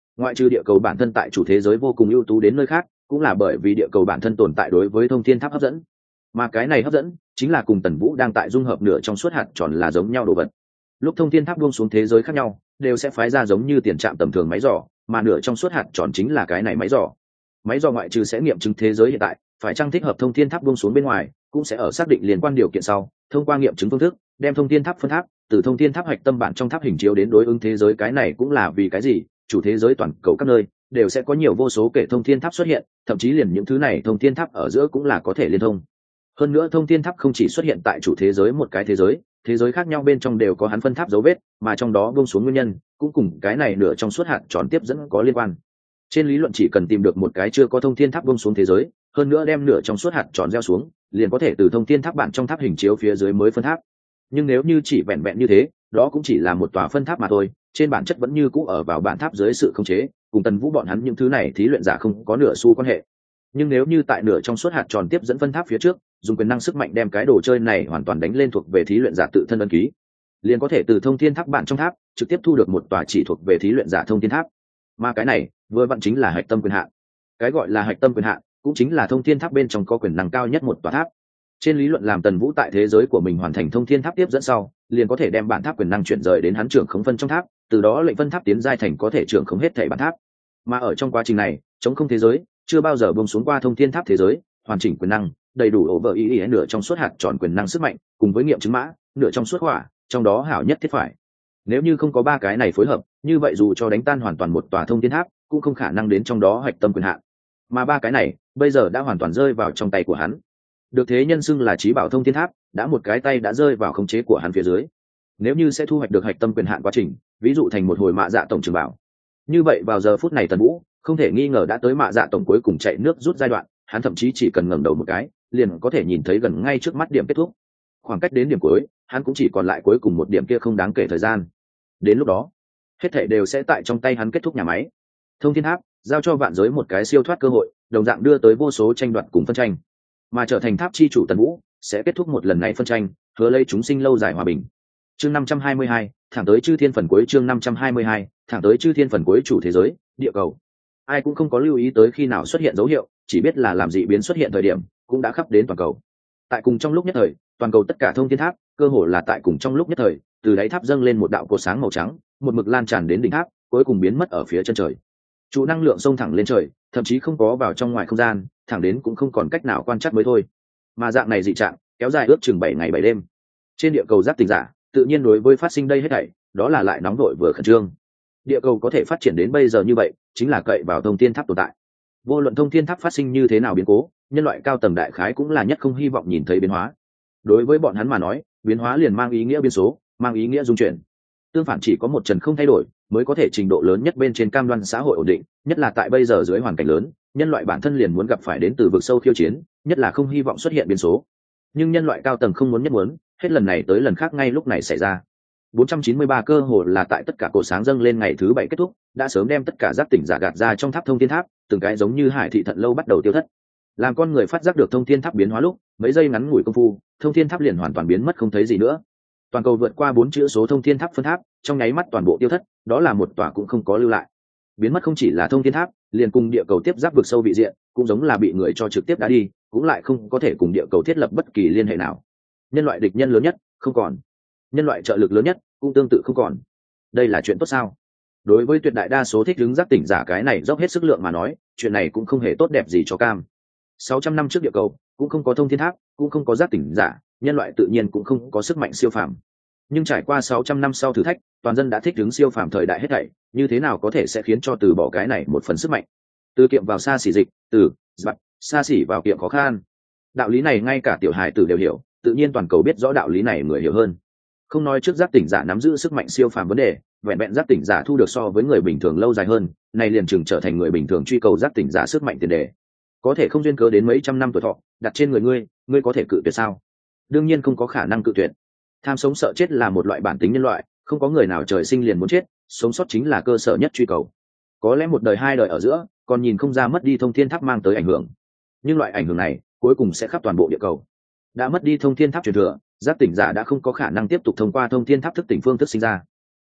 Ngoại trừ địa cầu bản thân tại chủ thế giới vô cùng ưu tú đến nơi khác, cũng là bởi vì địa cầu bản thân tồn tại đối với thông thiên tháp hấp dẫn, mà cái này hấp dẫn chính là cùng Tần Vũ đang tại dung hợp nửa trong suốt hạt tròn là giống nhau đồ vật. Lúc thông thiên tháp buông xuống thế giới khác nhau, đều sẽ phái ra giống như tiền trạm tầm thường máy dò, mà nửa trong suốt hạt tròn chính là cái này máy dò. Máy dò ngoại trừ sẽ nghiệm chứng thế giới hiện tại phải chăng thích hợp thông thiên tháp buông xuống bên ngoài, cũng sẽ ở xác định liên quan điều kiện sau, thông qua nghiệm chứng phương thức, đem thông thiên tháp phân tháp từ thông thiên tháp hạch tâm bản trong tháp hình chiếu đến đối ứng thế giới. Cái này cũng là vì cái gì chủ thế giới toàn cầu các nơi đều sẽ có nhiều vô số kể thông thiên tháp xuất hiện, thậm chí liền những thứ này thông thiên tháp ở giữa cũng là có thể liên thông. Hơn nữa thông thiên tháp không chỉ xuất hiện tại chủ thế giới một cái thế giới, thế giới khác nhau bên trong đều có hắn phân tháp dấu vết, mà trong đó buông xuống nguyên nhân cũng cùng cái này nửa trong suốt hạt tròn tiếp dẫn có liên quan. Trên lý luận chỉ cần tìm được một cái chưa có thông thiên tháp buông xuống thế giới, hơn nữa đem nửa trong suốt hạt tròn gieo xuống, liền có thể từ thông thiên tháp bản trong tháp hình chiếu phía dưới mới phân tháp. Nhưng nếu như chỉ vẹn vẹn như thế, đó cũng chỉ là một tòa phân tháp mà thôi, trên bản chất vẫn như cũ ở vào bản tháp dưới sự khống chế, cùng Tần Vũ bọn hắn những thứ này thí luyện giả không có nửa xu quan hệ. Nhưng nếu như tại nửa trong suốt hạt tròn tiếp dẫn phân tháp phía trước, dùng quyền năng sức mạnh đem cái đồ chơi này hoàn toàn đánh lên thuộc về thí luyện giả tự thân ấn ký, liền có thể từ thông thiên tháp bản trong tháp trực tiếp thu được một tòa chỉ thuộc về thí luyện giả thông thiên tháp. Mà cái này vừa vặn chính là hạch tâm quyền hạn. Cái gọi là hạch tâm quyền hạn cũng chính là thông thiên tháp bên trong có quyền năng cao nhất một tòa tháp. Trên lý luận làm Tần Vũ tại thế giới của mình hoàn thành thông thiên tháp tiếp dẫn sau, liền có thể đem bản tháp quyền năng chuyển rời đến hắn trưởng khống phân trong tháp, từ đó lệnh phân tháp tiến giai thành có thể trưởng khống hết thảy bản tháp. Mà ở trong quá trình này, chống không thế giới chưa bao giờ buông xuống qua thông thiên tháp thế giới, hoàn chỉnh quyền năng, đầy đủ ổ vợ ý ý nửa trong suốt hạt tròn quyền năng sức mạnh, cùng với nghiệm chứng mã, nửa trong suốt hỏa, trong đó hảo nhất thiết phải. Nếu như không có ba cái này phối hợp, như vậy dù cho đánh tan hoàn toàn một tòa thông thiên tháp, cũng không khả năng đến trong đó hạch tâm quyền hạn. Mà ba cái này, bây giờ đã hoàn toàn rơi vào trong tay của hắn. Được thế nhân xưng là trí bảo thông thiên tháp, đã một cái tay đã rơi vào khống chế của hắn phía dưới. Nếu như sẽ thu hoạch được hạch tâm quyền hạn quá trình, ví dụ thành một hồi mạ dạ tổng trường bảo, như vậy vào giờ phút này Tần Vũ không thể nghi ngờ đã tới mạ dạ tổng cuối cùng chạy nước rút giai đoạn, hắn thậm chí chỉ cần ngẩng đầu một cái, liền có thể nhìn thấy gần ngay trước mắt điểm kết thúc. Khoảng cách đến điểm cuối, hắn cũng chỉ còn lại cuối cùng một điểm kia không đáng kể thời gian. Đến lúc đó, hết thảy đều sẽ tại trong tay hắn kết thúc nhà máy. Thông thiên tháp giao cho vạn giới một cái siêu thoát cơ hội, đồng dạng đưa tới vô số tranh đoạt cùng phân tranh. Mà trở thành tháp chi chủ Tần Vũ sẽ kết thúc một lần này phân tranh, hứa lấy chúng sinh lâu dài hòa bình. Chương năm trăm hai mươi hai, thẳng tới chư thiên phần cuối. Chương năm trăm hai mươi hai, thẳng tới chư thiên phần cuối. Chủ thế giới, địa cầu. Ai cũng không có lưu ý tới khi nào xuất hiện dấu hiệu, chỉ biết là làm dị biến xuất hiện thời điểm, cũng đã khắp đến toàn cầu. Tại cùng trong lúc nhất thời, toàn cầu tất cả thông thiên tháp, cơ hồ là tại cùng trong lúc nhất thời, từ đáy tháp dâng lên một đạo cột sáng màu trắng, một mực lan tràn đến đỉnh tháp, cuối cùng biến mất ở phía chân trời. Chủ năng lượng xông thẳng lên trời, thậm chí không có vào trong ngoài không gian, thẳng đến cũng không còn cách nào quan trắc mới thôi. Mà dạng này dị trạng kéo dài ước chừng bảy ngày bảy đêm. Trên địa cầu giáp tình giả, tự nhiên đối với phát sinh đây hết thảy, đó là lại nóng đội vừa khẩn trương. Địa cầu có thể phát triển đến bây giờ như vậy, chính là cậy vào thông thiên tháp tồn tại. Vô luận thông thiên tháp phát sinh như thế nào biến cố, nhân loại cao tầng đại khái cũng là nhất không hy vọng nhìn thấy biến hóa. Đối với bọn hắn mà nói, biến hóa liền mang ý nghĩa biến số, mang ý nghĩa dung chuyển. Tương phản chỉ có một trần không thay đổi, mới có thể trình độ lớn nhất bên trên cam đoan xã hội ổn định, nhất là tại bây giờ dưới hoàn cảnh lớn, nhân loại bản thân liền muốn gặp phải đến từ vực sâu khiêu chiến, nhất là không hy vọng xuất hiện biến số. Nhưng nhân loại cao tầng không muốn nhất muốn, hết lần này tới lần khác ngay lúc này xảy ra. bốn trăm chín mươi ba cơ hồ là tại tất cả cổ sáng dâng lên ngày thứ bảy kết thúc, đã sớm đem tất cả giác tỉnh giả gạt ra trong tháp thông thiên tháp, từng cái giống như hải thị thận lâu bắt đầu tiêu thất. Làm con người phát giác được thông thiên tháp biến hóa lúc, mấy giây ngắn ngủi công phu, thông thiên tháp liền hoàn toàn biến mất không thấy gì nữa. Toàn cầu vượt qua bốn chữ số thông thiên tháp phân tháp, trong nháy mắt toàn bộ tiêu thất, đó là một tòa cũng không có lưu lại. Biến mất không chỉ là thông thiên tháp, liền cùng địa cầu tiếp giáp vực sâu vị diện, cũng giống là bị người cho trực tiếp đã đi, cũng lại không có thể cùng địa cầu thiết lập bất kỳ liên hệ nào. Nhân loại địch nhân lớn nhất không còn, nhân loại trợ lực lớn nhất cũng tương tự không còn. Đây là chuyện tốt sao? Đối với tuyệt đại đa số thích ứng giác tỉnh giả cái này dốc hết sức lượng mà nói, chuyện này cũng không hề tốt đẹp gì cho cam. sáu trăm năm trước địa cầu cũng không có thông thiên tháp, cũng không có giác tỉnh giả, nhân loại tự nhiên cũng không có sức mạnh siêu phàm. Nhưng trải qua sáu trăm năm sau thử thách, toàn dân đã thích ứng siêu phàm thời đại hết thảy, như thế nào có thể sẽ khiến cho từ bỏ cái này một phần sức mạnh? Từ kiệm vào xa xỉ dịch, từ dặn xa xỉ vào kiệm khó khăn. Đạo lý này ngay cả tiểu hài tử đều hiểu, tự nhiên toàn cầu biết rõ đạo lý này người hiểu hơn. Không nói trước giác tỉnh giả nắm giữ sức mạnh siêu phàm vấn đề, vẹn vẹn giác tỉnh giả thu được so với người bình thường lâu dài hơn, này liền chừng trở thành người bình thường truy cầu giác tỉnh giả sức mạnh tiền đề. Có thể không duyên cớ đến mấy trăm năm tuổi thọ đặt trên người ngươi, ngươi có thể cự tuyệt sao? Đương nhiên không có khả năng cự tuyệt. Tham sống sợ chết là một loại bản tính nhân loại, không có người nào trời sinh liền muốn chết, sống sót chính là cơ sở nhất truy cầu. Có lẽ một đời hai đời ở giữa, còn nhìn không ra mất đi thông thiên tháp mang tới ảnh hưởng, nhưng loại ảnh hưởng này cuối cùng sẽ khắp toàn bộ địa cầu. Đã mất đi thông thiên tháp truyền thừa, giác tỉnh giả đã không có khả năng tiếp tục thông qua thông thiên tháp thức tỉnh phương thức sinh ra.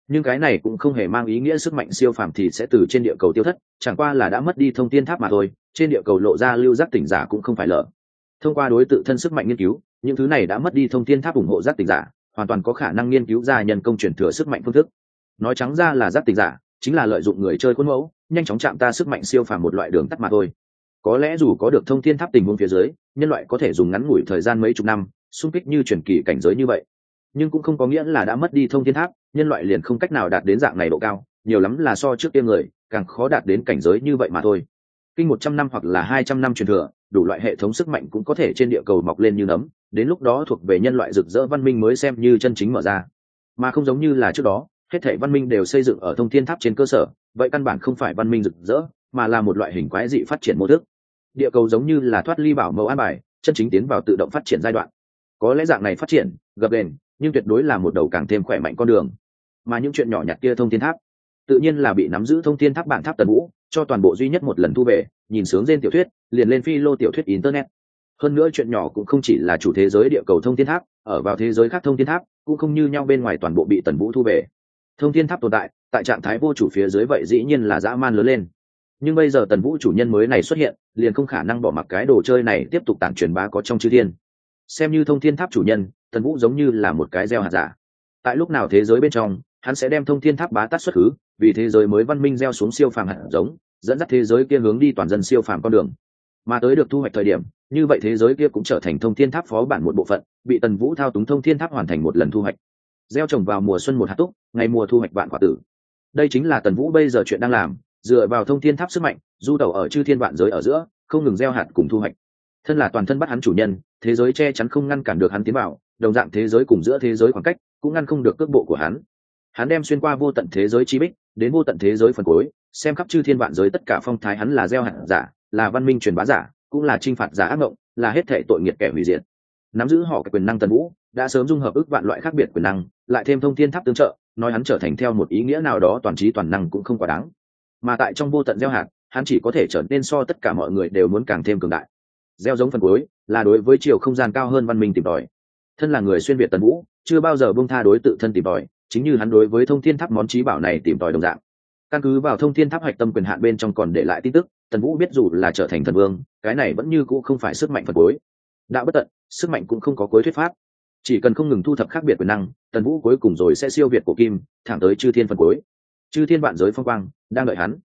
Nhưng cái này cũng không hề mang ý nghĩa sức mạnh siêu phàm thì sẽ từ trên địa cầu tiêu thất, chẳng qua là đã mất đi thông thiên tháp mà thôi. Trên địa cầu lộ ra lưu giác tỉnh giả cũng không phải lỡ. Thông qua đối tự thân sức mạnh nghiên cứu, những thứ này đã mất đi thông thiên tháp ủng hộ giác tỉnh giả, hoàn toàn có khả năng nghiên cứu ra nhân công truyền thừa sức mạnh phương thức. Nói trắng ra là giác tỉnh giả chính là lợi dụng người chơi khuôn mẫu, nhanh chóng chạm ta sức mạnh siêu phàm một loại đường tắt mà thôi. Có lẽ dù có được thông thiên tháp tình huống phía dưới, nhân loại có thể dùng ngắn ngủi thời gian mấy chục năm xung kích như truyền kỳ cảnh giới như vậy, nhưng cũng không có nghĩa là đã mất đi thông thiên tháp, nhân loại liền không cách nào đạt đến dạng này độ cao, nhiều lắm là so trước kia người càng khó đạt đến cảnh giới như vậy mà thôi. Kinh một trăm năm hoặc là hai trăm năm truyền thừa, đủ loại hệ thống sức mạnh cũng có thể trên địa cầu mọc lên như nấm, đến lúc đó thuộc về nhân loại rực rỡ văn minh mới xem như chân chính mở ra. Mà không giống như là trước đó, hết thảy văn minh đều xây dựng ở thông thiên tháp trên cơ sở, vậy căn bản không phải văn minh rực rỡ, mà là một loại hình quái dị phát triển mô thức. Địa cầu giống như là thoát ly bảo mẫu an bài, chân chính tiến vào tự động phát triển giai đoạn. Có lẽ dạng này phát triển gập ghềnh, nhưng tuyệt đối là một đầu càng thêm khỏe mạnh con đường. Mà những chuyện nhỏ nhặt kia thông thiên tháp, tự nhiên là bị nắm giữ thông thiên tháp bản tháp Tần Vũ cho toàn bộ duy nhất một lần thu về, nhìn sướng trên tiểu thuyết, liền lên phi lô tiểu thuyết internet. Hơn nữa chuyện nhỏ cũng không chỉ là chủ thế giới địa cầu thông thiên tháp, ở vào thế giới khác thông thiên tháp cũng không như nhau, bên ngoài toàn bộ bị Tần Vũ thu về. Thông thiên tháp tồn tại tại trạng thái vô chủ phía dưới vậy dĩ nhiên là dã man lớn lên. Nhưng bây giờ Tần Vũ chủ nhân mới này xuất hiện, liền không khả năng bỏ mặc cái đồ chơi này tiếp tục tản truyền bá có trong chư thiên. Xem như thông thiên tháp chủ nhân, Tần Vũ giống như là một cái gieo hạt giả. Tại lúc nào thế giới bên trong, hắn sẽ đem thông thiên tháp bá tát xuất khứ, vì thế giới mới văn minh gieo xuống siêu phàm hạt giống, dẫn dắt thế giới kia hướng đi toàn dân siêu phàm con đường. Mà tới được thu hoạch thời điểm, như vậy thế giới kia cũng trở thành thông thiên tháp phó bản một bộ phận, bị Tần Vũ thao túng thông thiên tháp hoàn thành một lần thu hoạch. Gieo trồng vào mùa xuân một hạt túc, ngày mùa thu hoạch vạn quả tử. Đây chính là Tần Vũ bây giờ chuyện đang làm, dựa vào thông thiên tháp sức mạnh, du tẩu ở chư thiên vạn giới ở giữa, không ngừng gieo hạt cùng thu hoạch. Thân là toàn thân bắt hắn chủ nhân, thế giới che chắn không ngăn cản được hắn tiến vào, đồng dạng thế giới cùng giữa thế giới khoảng cách cũng ngăn không được cước bộ của hắn. Hắn đem xuyên qua vô tận thế giới chi bích, đến vô tận thế giới phần cuối, xem khắp chư thiên vạn giới tất cả phong thái, hắn là gieo hạt giả, là văn minh truyền bá giả, cũng là chinh phạt giả ác mộng, là hết thảy tội nghiệp kẻ hủy diệt. Nắm giữ họ cái quyền năng Tần Vũ, đã sớm dung hợp ức vạn loại khác biệt quyền năng, lại thêm thông thiên tháp tương trợ, nói hắn trở thành theo một ý nghĩa nào đó toàn trí toàn năng cũng không quá đáng. Mà tại trong vô tận gieo hạt, hắn chỉ có thể trở nên so tất cả mọi người đều muốn càng thêm cường đại. Gieo giống phần cuối là đối với chiều không gian cao hơn văn minh tìm tòi. Thân là người xuyên việt Tần Vũ, chưa bao giờ buông tha đối tự thân tìm tòi, chính như hắn đối với thông thiên tháp món trí bảo này tìm tòi đồng dạng. Căn cứ vào thông thiên tháp hạch tâm quyền hạn bên trong còn để lại tin tức, Tần Vũ biết dù là trở thành thần vương, cái này vẫn như cũ không phải sức mạnh phần cuối. Đạo bất tận, sức mạnh cũng không có cuối thuyết pháp. Chỉ cần không ngừng thu thập khác biệt quyền năng, Tần Vũ cuối cùng rồi sẽ siêu việt cổ kim, thẳng tới chư thiên phần cuối. Chư thiên vạn giới phong quang đang đợi hắn.